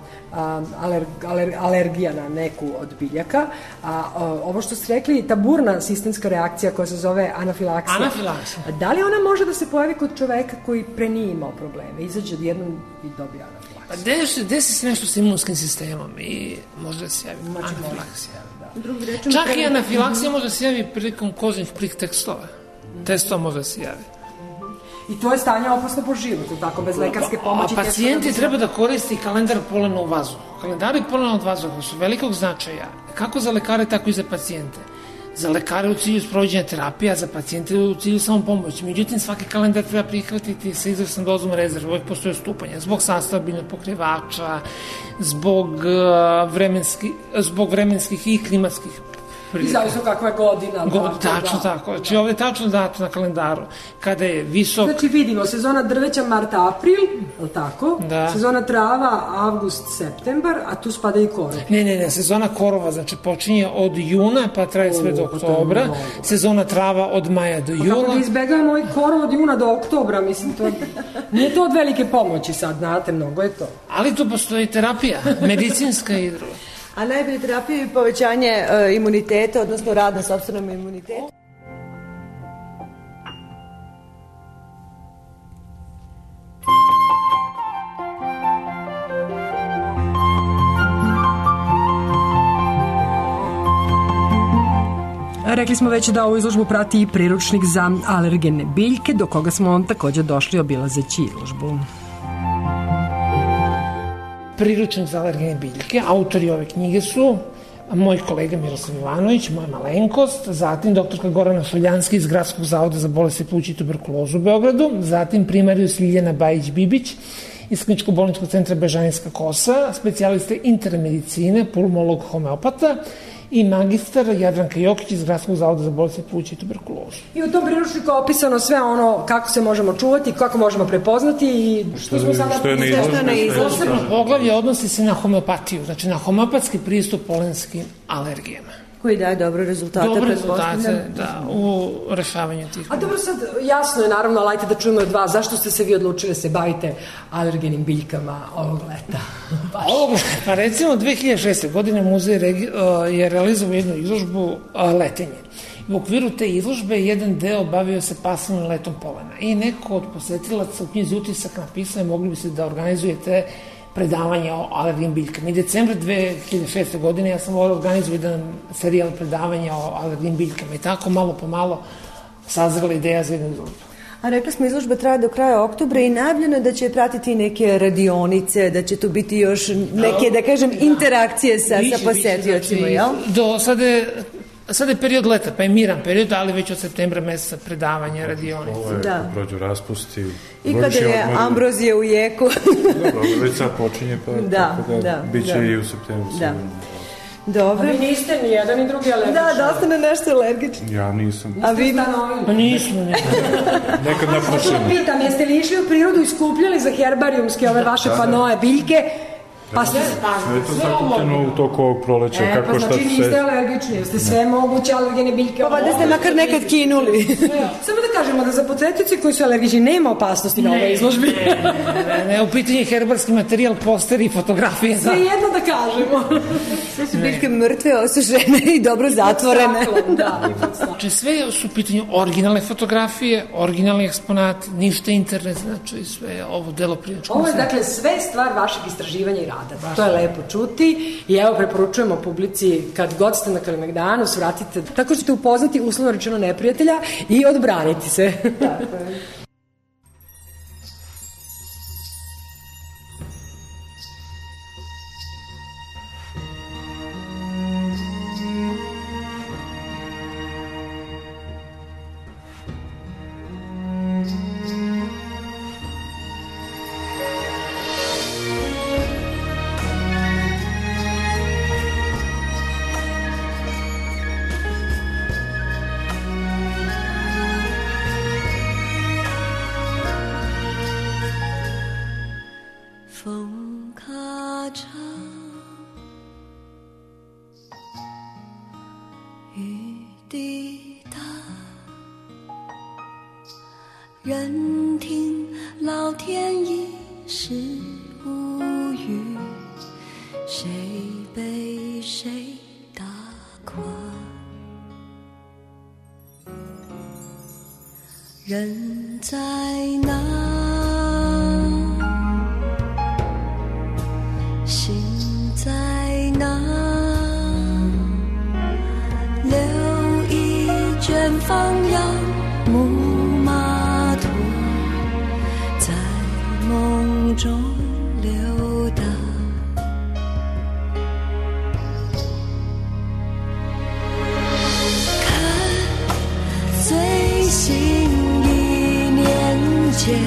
alergija na neku od biljaka. Ovo što ste rekli, ta burna sistemska reakcija koja se zove anafilaksija. Anafilaksija. Da li ona može da se pojavi kod čoveka koji pre nije imao probleme? Izađe jednom i dobije anafilaksiju. Desi se nešto s imunskim sistemom i može da se javi anafilaksija. Čak i anafilaksija može da se javi prilikom koznih testova. Testova može da se javi. I to je stanje opasno po životu, tako, bez lekarske pomoći. A pacijenti treba da koristi kalendar polena u vazduhu. Kalendari polena od vazduha su velikog značaja, kako za lekare, tako i za pacijente. Za lekare u cilju sprovođenja terapija, za pacijente u cilju samopomoći. Međutim, svaki kalendar treba prihvatiti sa izvrsnom dozom rezerve. Uvijek postoje stupanja. Zbog sastava biljnog pokrivača, zbog vremenskih i klimatskih. I zavisno kakva je godina. Tačno tako. Znači ovdje je tačno dato na kalendaru. Kada je visok... Znači vidimo, sezona drveća marta-april, je li tako? Da. Sezona trava avgust-septembar, a tu spada i korov. Ne, sezona korova, znači počinje od juna pa traje sve do oktobra. Sezona trava od maja do jula. Kako da izbegavamo ovaj korov od juna do oktobra, mislim, to nije to od velike pomoći sad, znate, mnogo je to. Ali tu postoji terapija, medicinska i druga. A najbolje terapija je povećanje imuniteta, odnosno rad na sopstvenom imunitetu. Rekli smo već da ovu izložbu prati i priručnik za alergene biljke, do koga smo također došli obilazeći izložbu. Priručnik za alergene biljke. Autori ove knjige su moj kolega Miroslav Jovanović, moja malenkost, zatim doktorka Gorana Soljanski iz Gradskog zavoda za bolesti pluća i tuberkulozu u Beogradu, zatim primarijus Ljiljana Bajić-Bibić iz Kliničko-bolničkog centra Bežanijska kosa, specijaliste intermedicine, pulmolog homeopata i magistar Jadranka Jokić iz Gradskog zavoda za bolesti pluća i tuberkulozu. I u tom priručniku je opisano sve ono kako se možemo čuvati, kako možemo prepoznati i što smo sada na izložbu. Posebno poglavlje odnosi se na homeopatiju, znači na homeopatski pristup polenskim alergijama. koji daje dobre rezultate. Dobre rezultate, da, u rešavanju tih. A dobro, sad jasno je, naravno, ali ajte da čujemo od vas, zašto ste se vi odlučili da se bavite alergenim biljkama ovog leta? Pa recimo 2006. godine muzej je realizovao jednu izložbu letenje. U okviru te izložbe jedan deo bavio se pasivnim letom polena i neko od posetilaca u knjizi Utisak napisao je mogli bi se da organizujete predavanje o alergenim biljkama. I decembra 2006. godine ja sam organizovao jedan serijal predavanja o alergenim biljkama i tako malo po malo sazrela ideja za jednu izložbu. A rekli smo, izložba traje do kraja oktobra i najavljeno je da će pratiti neke radionice, da će tu biti još neke, da kažem, interakcije sa posetiocima, jel? Sada je period leta, pa je miran period, ali već od septembra meseca predavanja, radionice. Ovo je, prođu raspusti. I kada je ambrozija u jeku. Dobro, već sad počinje, pa bit će i u septembru. Dobro. A vi niste ni jedan ni drugi alergični? Da ostane nešto alergični. Ja nisam. A vi stanovili? Pa nismo. Nekad na prošljenu. Hoću pitam, jeste li išli u prirodu i skupljali za herbarijumske ove vaše panoe biljke? Pa sve je to sakupljeno u toku ovog proleća. Pa znači niste alergični, jeste sve moguće alergene biljke. Pa valjda ste makar nekad kinuli. Samo da kažemo da za posetioce koji su alergični nema opasnosti na ovoj izložbi. Ne, u pitanju je herbarski materijal, posteri i fotografije. Sve jedno da kažemo. Sve su biljke mrtve, osušene i dobro zatvorene. Znači sve su u pitanju originalne fotografije, originalni eksponati, ništa internet, znači sve ovo delo prilično. Ovo je dakle sve stvar vašeg istraživanja i rada. To je lepo čuti i evo preporučujemo publici kad god ste na Kalemegdanu svratite, tako ćete upoznati uslovno rečeno neprijatelja i odbraniti se. Tako je. 任听老天已是无语，谁被谁打垮？人在哪？心在哪？留一卷放羊牧马图，在梦中溜达。看最新一年间，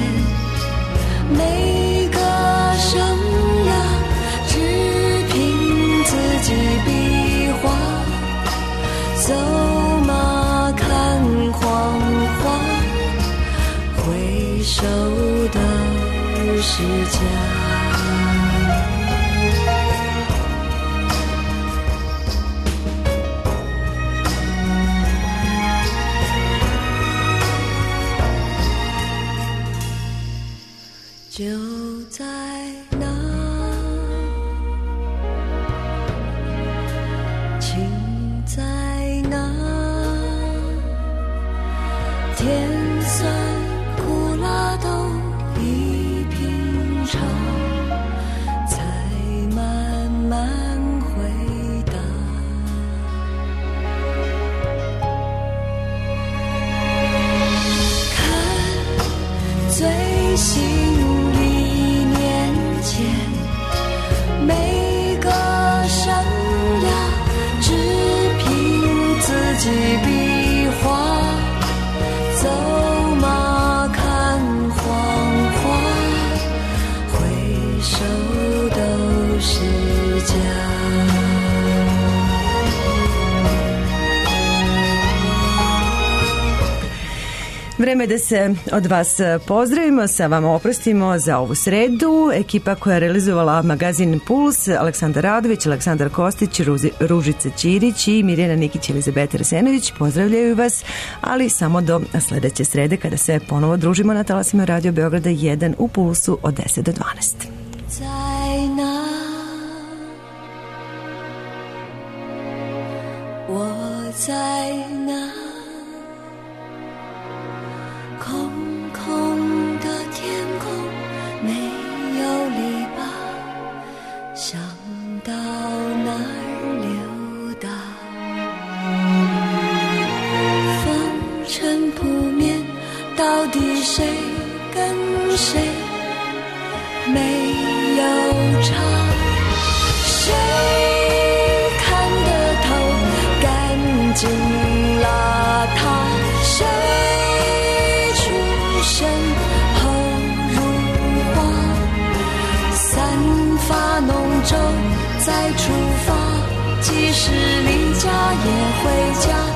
每个生涯只凭自己笔画，走马看黄花，回首都是家。就在那，情在那，甜酸苦辣都已品尝，才慢慢回答。看最新一年前，每个生涯只凭自己笔画，走马 Vreme da se od vas pozdravimo, sa vama oprostimo za ovu sredu. Ekipa koja je realizovala magazin Puls, Aleksandar Radović, Aleksandar Kostić, Ružica Ćirić i Mirjana Nikić, Elizabeta Rasenović pozdravljaju vas, ali samo do sledeće srede kada se ponovo družimo na talasima Radio Beograda 1 u Pulsu od 10 do 12. 在哪？我在哪？空空的天空没有篱笆，想到哪儿溜达？风尘扑面，到底谁跟谁？没有差，谁看得透干净邋遢？谁出身后如花？散发浓皱再出发，即使离家也回家。